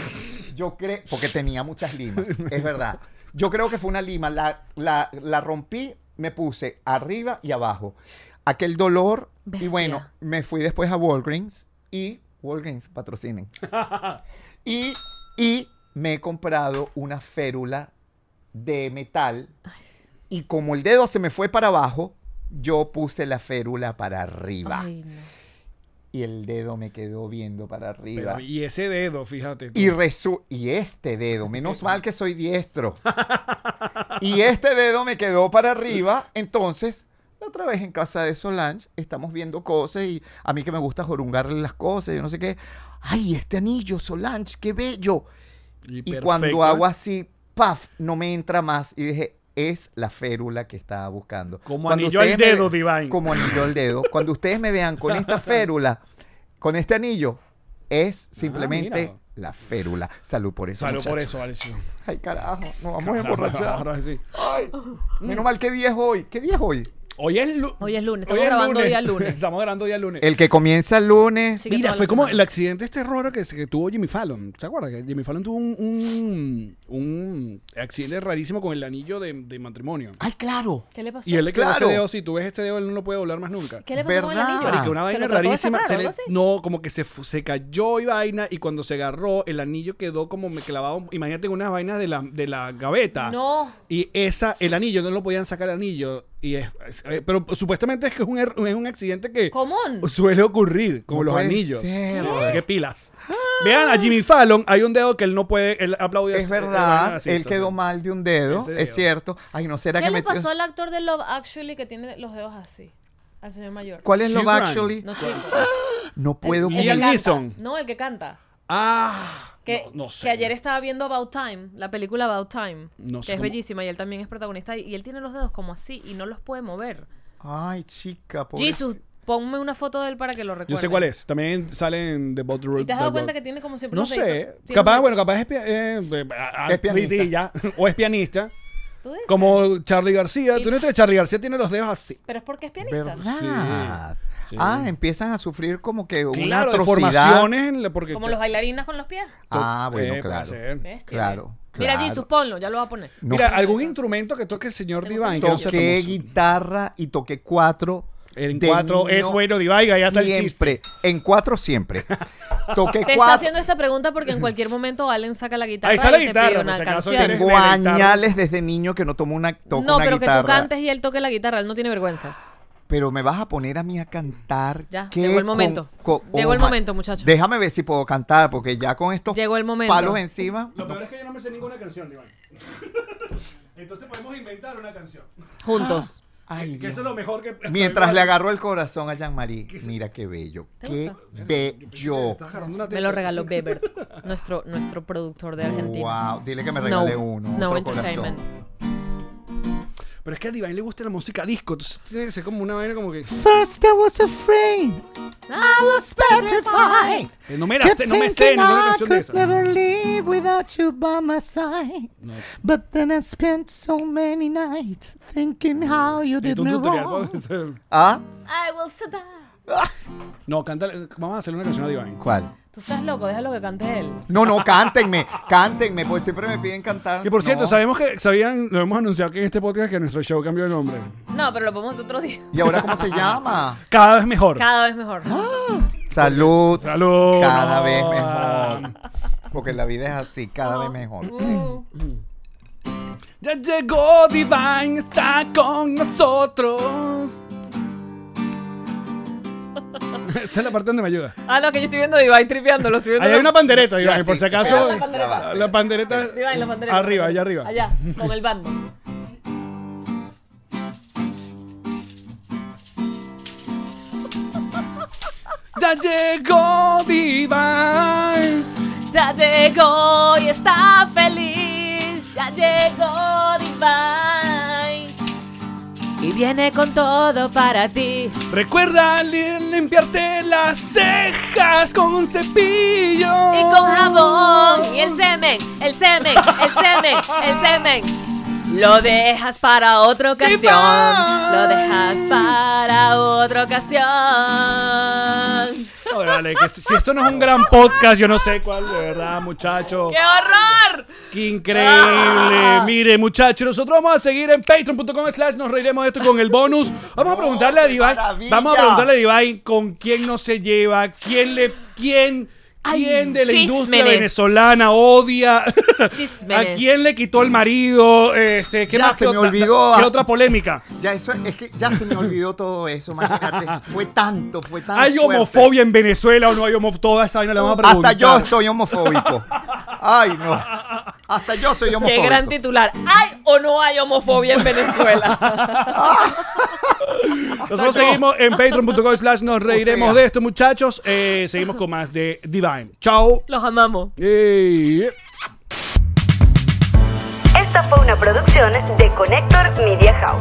Yo creo, porque tenía muchas limas, es verdad. Yo creo que fue una lima. La, la, la rompí, me puse arriba y abajo. aquel dolor. Bestia. Y bueno, me fui después a Walgreens y Walgreens patrocinen. y, y me he comprado una férula de metal y como el dedo se me fue para abajo, yo puse la férula para arriba. Ay, no. Y el dedo me quedó viendo para arriba. Pero, y ese dedo, fíjate. tú. Y, resu y este dedo, menos mal que soy diestro. Y este dedo me quedó para arriba. Entonces, la otra vez en casa de Solange, estamos viendo cosas y a mí que me gusta jorungarle las cosas, yo no sé qué. ¡Ay, este anillo, Solange, qué bello! Y, Y perfecto, cuando hago ¿eh? así, ¡paf! No me entra más. Y dije, es la férula que estaba buscando. Como Cuando anillo al ustedes me dedo, ve- Divine. Como anillo al dedo. Cuando ustedes me vean con esta férula, con este anillo, es simplemente mira. la férula. Salud por eso, Salud por muchachos. eso, Alex. Ay, carajo, nos vamos a emborrachar. Ahora sí. Ay, menos mal, ¿qué día es hoy? ¿Qué día es hoy? Hoy es, lu- Hoy es lunes, hoy estamos es grabando día lunes. Estamos grabando día lunes. El que comienza el lunes. Sí, que Mira, toda fue la como semana. el accidente este raro que, que tuvo Jimmy Fallon. ¿Se acuerda? Que Jimmy Fallon tuvo un, un, un accidente rarísimo con el anillo de, de matrimonio. Ay, claro. ¿Qué le pasó? Y él le quedó Claro. ese dedo, si tú ves este dedo, él no lo puede doblar más nunca. ¿Qué le pasó con el ¿Verdad? anillo? Marica, una ¿Se vaina lo trató de rarísima. sacar se o le- algo así? no, como que se, fu- se cayó y vaina, y cuando se agarró, el anillo quedó como me clavado. Imagínate unas vainas de la, de la gaveta. No. Y esa, el anillo, no lo podían sacar el anillo. Y es, es- eh, pero supuestamente es que es un, er- es un accidente que Común. suele ocurrir, como No los puede anillos. ser. Así que pilas. Vean a Jimmy Fallon, hay un dedo que él no puede, él aplaude Es así, eh, verdad, vaina así, él entonces. quedó mal de un dedo, Ese dedo. es cierto. Ay, ¿no será ¿Qué que le metió- pasó al actor de Love Actually que tiene los dedos así? Al señor mayor. ¿Cuál es Hugh Love Grant. Actually? No, chico. No puedo El- Y el que Liam canta. Neeson. No, el que canta. Ah, Que, no, no sé. que ayer estaba viendo About Time, la película About Time, No sé que es cómo- bellísima y él también es protagonista y él tiene los dedos como así y no los puede mover. Ay, chica, pobre. Jesus, ponme una foto de él para que lo recuerde. Yo sé cuál es. También sale en The Boat ¿Y te has dado cuenta que tiene como siempre No los sé. deditos? Tiene Capaz, un- bueno, capaz es, pi- eh, eh, a- Es pianista. actriz ya, o es pianista. ¿Tú dices? Como Charlie García. Y- ¿Tú no sabes que Charlie García tiene los dedos así? Pero es porque es pianista. ¿Verdad? Sí, sí. Ah, empiezan a sufrir como que una Claro, atrocidad. deformaciones. En la, porque Como los bailarinas con los pies. Ah, bueno, Eh, puede claro. ser. Bestia. Claro, Mira, claro. Jesus, ponlo, ya lo voy a poner. No. Mira, algún instrumento que toque el señor Tengo Divine. que no sea Toqué famoso. guitarra y toqué cuatro. En de cuatro niño es bueno, Divine, ahí está el chiste. Siempre. En cuatro siempre. Toqué Te está cuatro. haciendo esta pregunta porque en cualquier momento Allen saca la guitarra Ahí está la y te guitarra, pide por una si acaso canción. tienes- Tengo la guitarra. añales desde niño que no tomo una, toco No, una pero que guitarra. tú cantes y él toque la guitarra, él no tiene vergüenza. Pero me vas a poner a mí a cantar. Ya, ¿Qué llegó el con- momento. con- Llegó oh el my- momento, muchachos. Déjame ver si puedo cantar, porque ya con estos Llegó el momento. palos encima. Lo peor es que yo no me sé ninguna canción, Divine. Entonces podemos inventar una canción. Juntos. Ay, Que Dios. eso es lo mejor que... Mientras le agarró el corazón a Jean-Marie. Mira qué bello. ¿Te Qué gusta? bello. Estás agarrando una Me teta. lo regaló Bebert, nuestro, nuestro productor de Argentina. Wow, dile que me Snow, regale uno. Snow otro corazón. Entertainment. Pero es que a Divine le gusta la música disco. Entonces tiene que ser como una vaina como que... First I was afraid, I was petrified. Eh, no me la sé, no me sé ninguna canción de esa. never live without you by my side. No. But then I spent so many nights thinking how you did Necesito un me tutorial. wrong. ¿Ah? I will survive. No, canta, vamos a hacerle una canción a Divine. ¿Cuál? Tú estás loco, déjalo que cante él. No, no, cántenme, cántenme, porque siempre me piden cantar. Que por cierto, No. sabemos que, sabían, lo hemos anunciado que en este podcast que nuestro show cambió de nombre. No, pero lo podemos hacer otro día. ¿Y ahora cómo se llama? Cada vez mejor. Cada vez mejor. Salud. Salud. Cada no. vez mejor. Porque la vida es así, cada vez mejor. Sí. Uh, Ya llegó Divine, está con nosotros. Esta es la parte donde me ayuda. Ah, no, que yo estoy viendo Divine tripeando, lo estoy viendo. Ahí hay una pandereta, Ya, Divine, por sí. si acaso. Allá la pandereta. Ya va. La pandereta. Divine, la pandereta. Arriba, allá arriba. Allá, con el bando. Ya llegó Divine. Ya llegó y está feliz. Ya llegó Divine. Y viene con todo para ti. Recuerda li- limpiarte las cejas con un cepillo. Y con jabón. Y el semen, el semen, el semen, el semen. Lo dejas para otra ocasión. Divine. Lo dejas para otra ocasión. No, dale, que si esto no es un gran podcast, yo no sé cuál, de verdad, muchachos. ¡Qué horror! ¡Qué increíble! Ah. Mire, muchachos, nosotros vamos a seguir en patreon punto com slash nos reiremos de esto con el bonus. Vamos a preguntarle a Divine, vamos a preguntarle a Divine con quién no se lleva, quién le, quién... ¿Quién de la Chismenes. industria venezolana odia? ¿A quién le quitó el marido? Este, ¿Qué Ya más? se ¿Qué me otra, olvidó. ¿Qué otra polémica? Ya eso es que ya se me olvidó todo eso, imagínate. Fue tanto, fue tan ¿Hay fuerte. homofobia en Venezuela o no hay homofobia? Toda esa vaina la vamos a preguntar. Hasta yo estoy homofóbico. Ay, no. Hasta yo soy homofóbico. Qué gran titular. ¿Hay o no hay homofobia en Venezuela? Nosotros yo. seguimos en patreon punto com slash nos reiremos O sea. de esto, muchachos. Eh, seguimos con más de Divine. Chao. Los amamos. Ey. Esta fue una producción de Connector Media House.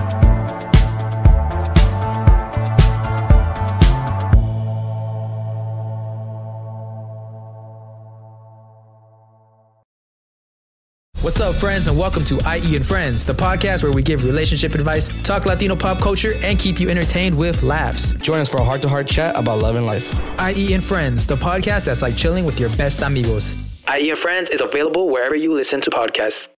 What's up, friends, and welcome to I E and Friends, the podcast where we give relationship advice, talk Latino pop culture, and keep you entertained with laughs. Join us for a heart-to-heart chat about love and life. I E and Friends, the podcast that's like chilling with your best amigos. I E and Friends is available wherever you listen to podcasts.